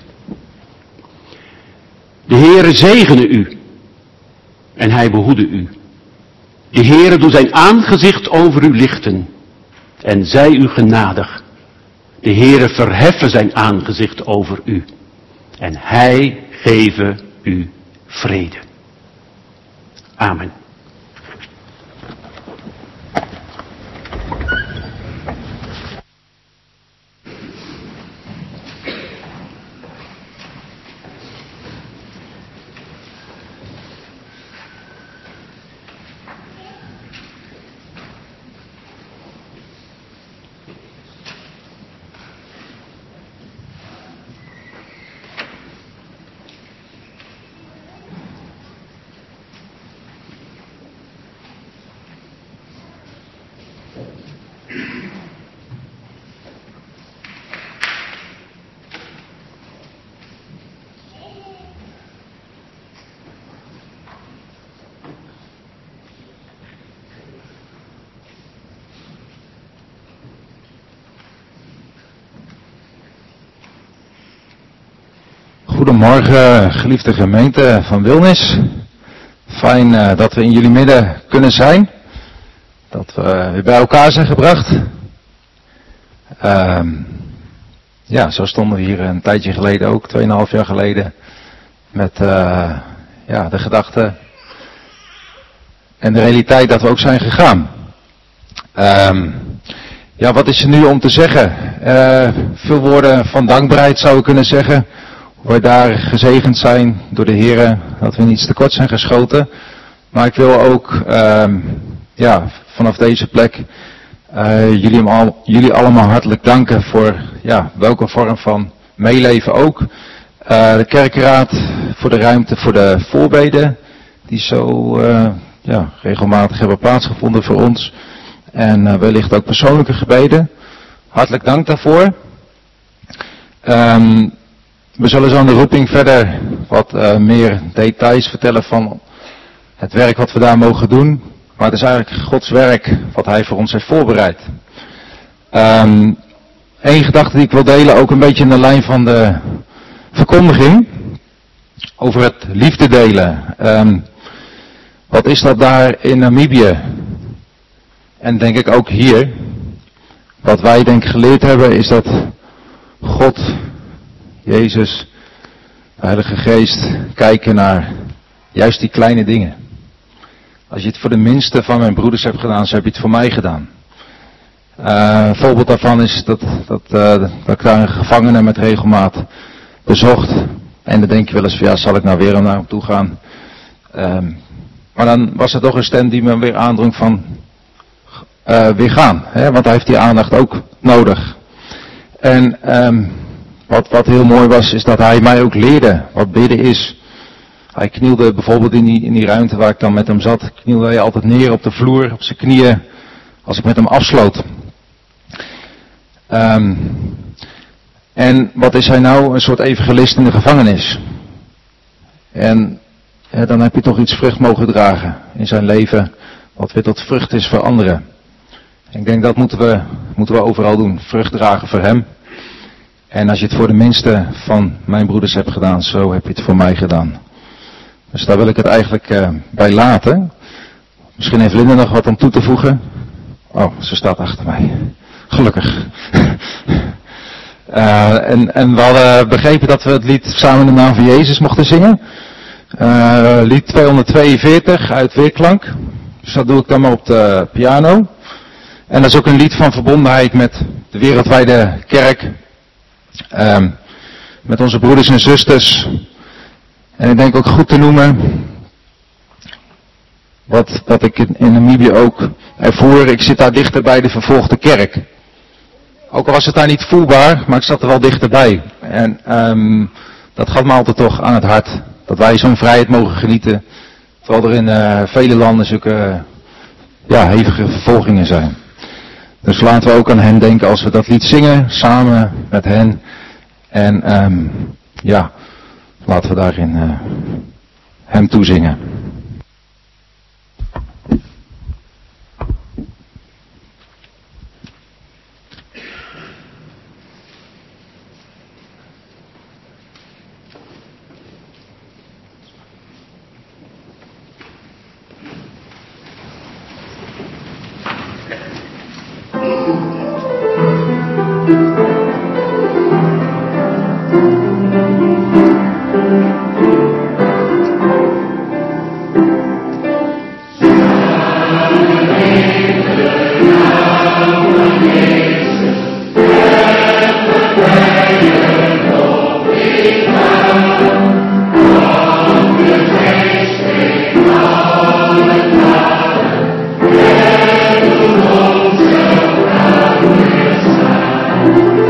De Heere zegene u en hij behoede u. De Heere doet zijn aangezicht over u lichten en zij u genadig. De Heere verheffen zijn aangezicht over u en hij geven u vrede. Amen. Goedemorgen, geliefde gemeente van Wilnis. Fijn uh, dat we in jullie midden kunnen zijn. Dat we weer bij elkaar zijn gebracht. Uh, ja, zo stonden we hier een tijdje geleden ook, tweeënhalf jaar geleden. Met uh, ja, de gedachte en de realiteit dat we ook zijn gegaan. Uh, ja, wat is er nu om te zeggen? Uh, veel woorden van dankbaarheid zou ik kunnen zeggen. We daar gezegend zijn door de Heer, dat we niets tekort zijn geschoten. Maar ik wil ook uh, ja, vanaf deze plek uh, jullie, al, jullie allemaal hartelijk danken voor ja, welke vorm van meeleven ook. Uh, de kerkraad voor de ruimte voor de voorbeden die zo uh, ja, regelmatig hebben plaatsgevonden voor ons. En uh, wellicht ook persoonlijke gebeden. Hartelijk dank daarvoor. Um, We zullen zo aan de roeping verder wat uh, meer details vertellen van het werk wat we daar mogen doen. Maar het is eigenlijk Gods werk wat Hij voor ons heeft voorbereid. Um, Eén gedachte die ik wil delen, ook een beetje in de lijn van de verkondiging. Over het liefde delen. Um, wat is dat daar in Namibië? En denk ik ook hier. Wat wij denk ik geleerd hebben is dat God... Jezus, de Heilige Geest, kijken naar juist die kleine dingen. Als je het voor de minste van mijn broeders hebt gedaan, zo heb je het voor mij gedaan. Uh, een voorbeeld daarvan is dat, dat, uh, dat ik daar een gevangene met regelmaat bezocht. En dan denk je wel eens van ja, zal ik nou weer naar hem toe gaan. Um, maar dan was er toch een stem die me weer aandrong van uh, weer gaan. Hè? Want hij heeft die aandacht ook nodig. En... Um, Wat, wat heel mooi was, is dat hij mij ook leerde wat bidden is. Hij knielde bijvoorbeeld in die, in die ruimte waar ik dan met hem zat, knielde hij altijd neer op de vloer, op zijn knieën, als ik met hem afsloot. Um, en wat is hij nou? Een soort evangelist in de gevangenis. En ja, dan heb je toch iets vrucht mogen dragen in zijn leven, wat weer tot vrucht is voor anderen. En ik denk dat moeten we, moeten we overal doen, vrucht dragen voor hem. En als je het voor de minste van mijn broeders hebt gedaan, zo heb je het voor mij gedaan. Dus daar wil ik het eigenlijk uh, bij laten. Misschien heeft Linda nog wat om toe te voegen. Oh, ze staat achter mij. Gelukkig. uh, en, en we hadden begrepen dat we het lied samen in de naam van Jezus mochten zingen. Uh, lied tweehonderdtweeënveertig uit Weerklank. Dus dat doe ik dan maar op de piano. En dat is ook een lied van verbondenheid met de wereldwijde kerk. Um, met onze broeders en zusters. En ik denk ook goed te noemen. Wat, wat ik in, in Namibië ook ervoer. Ik zit daar dichter bij de vervolgde kerk. Ook al was het daar niet voelbaar. Maar ik zat er wel dichterbij. En um, dat gaat me altijd toch aan het hart. Dat wij zo'n vrijheid mogen genieten. Terwijl er in uh, vele landen zulke uh, ja, hevige vervolgingen zijn. Dus laten we ook aan hen denken als we dat lied zingen, samen met hen. En um, ja, Laten we daarin uh, hem toezingen. Thank you.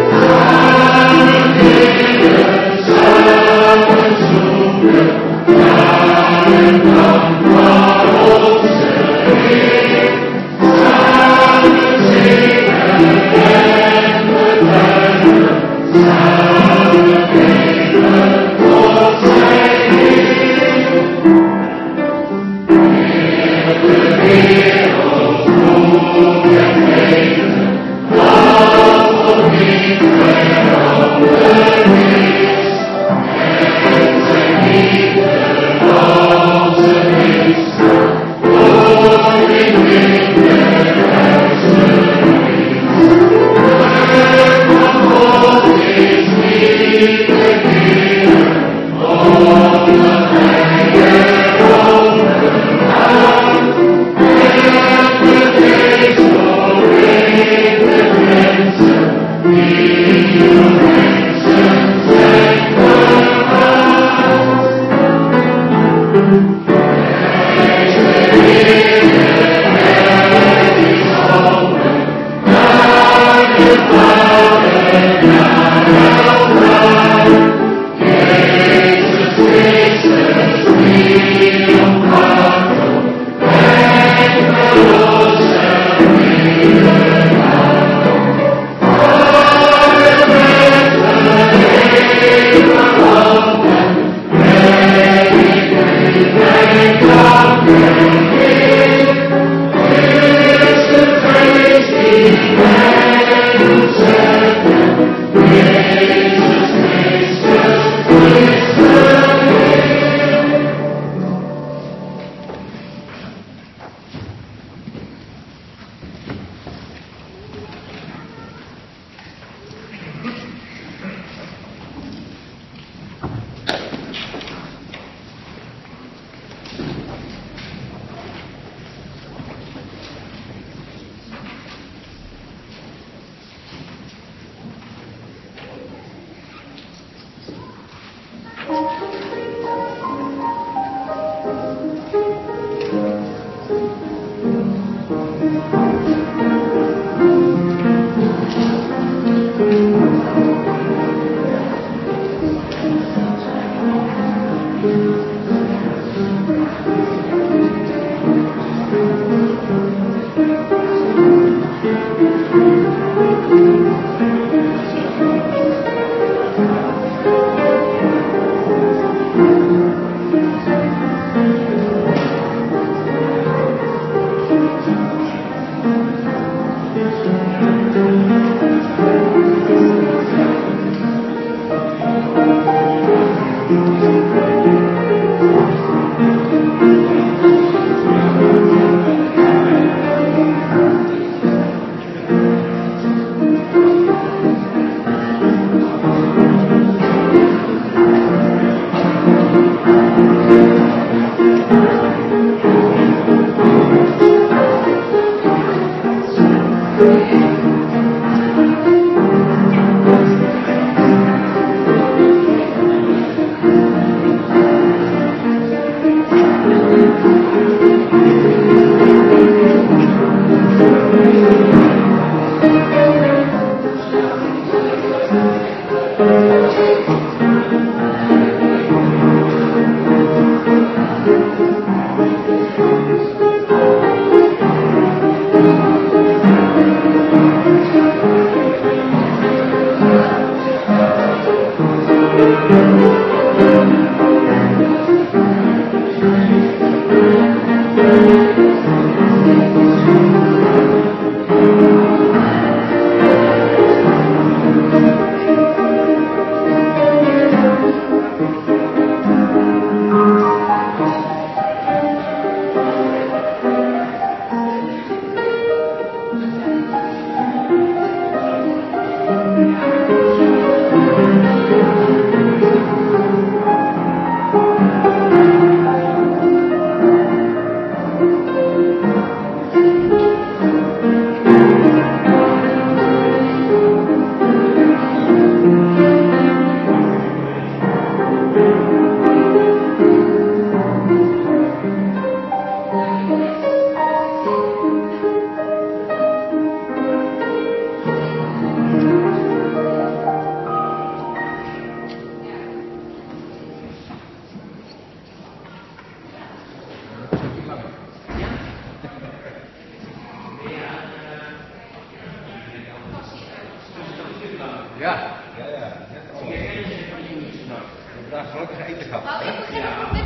Ja, ja, ja. Net al. Vandaag gelukkig eten gehad.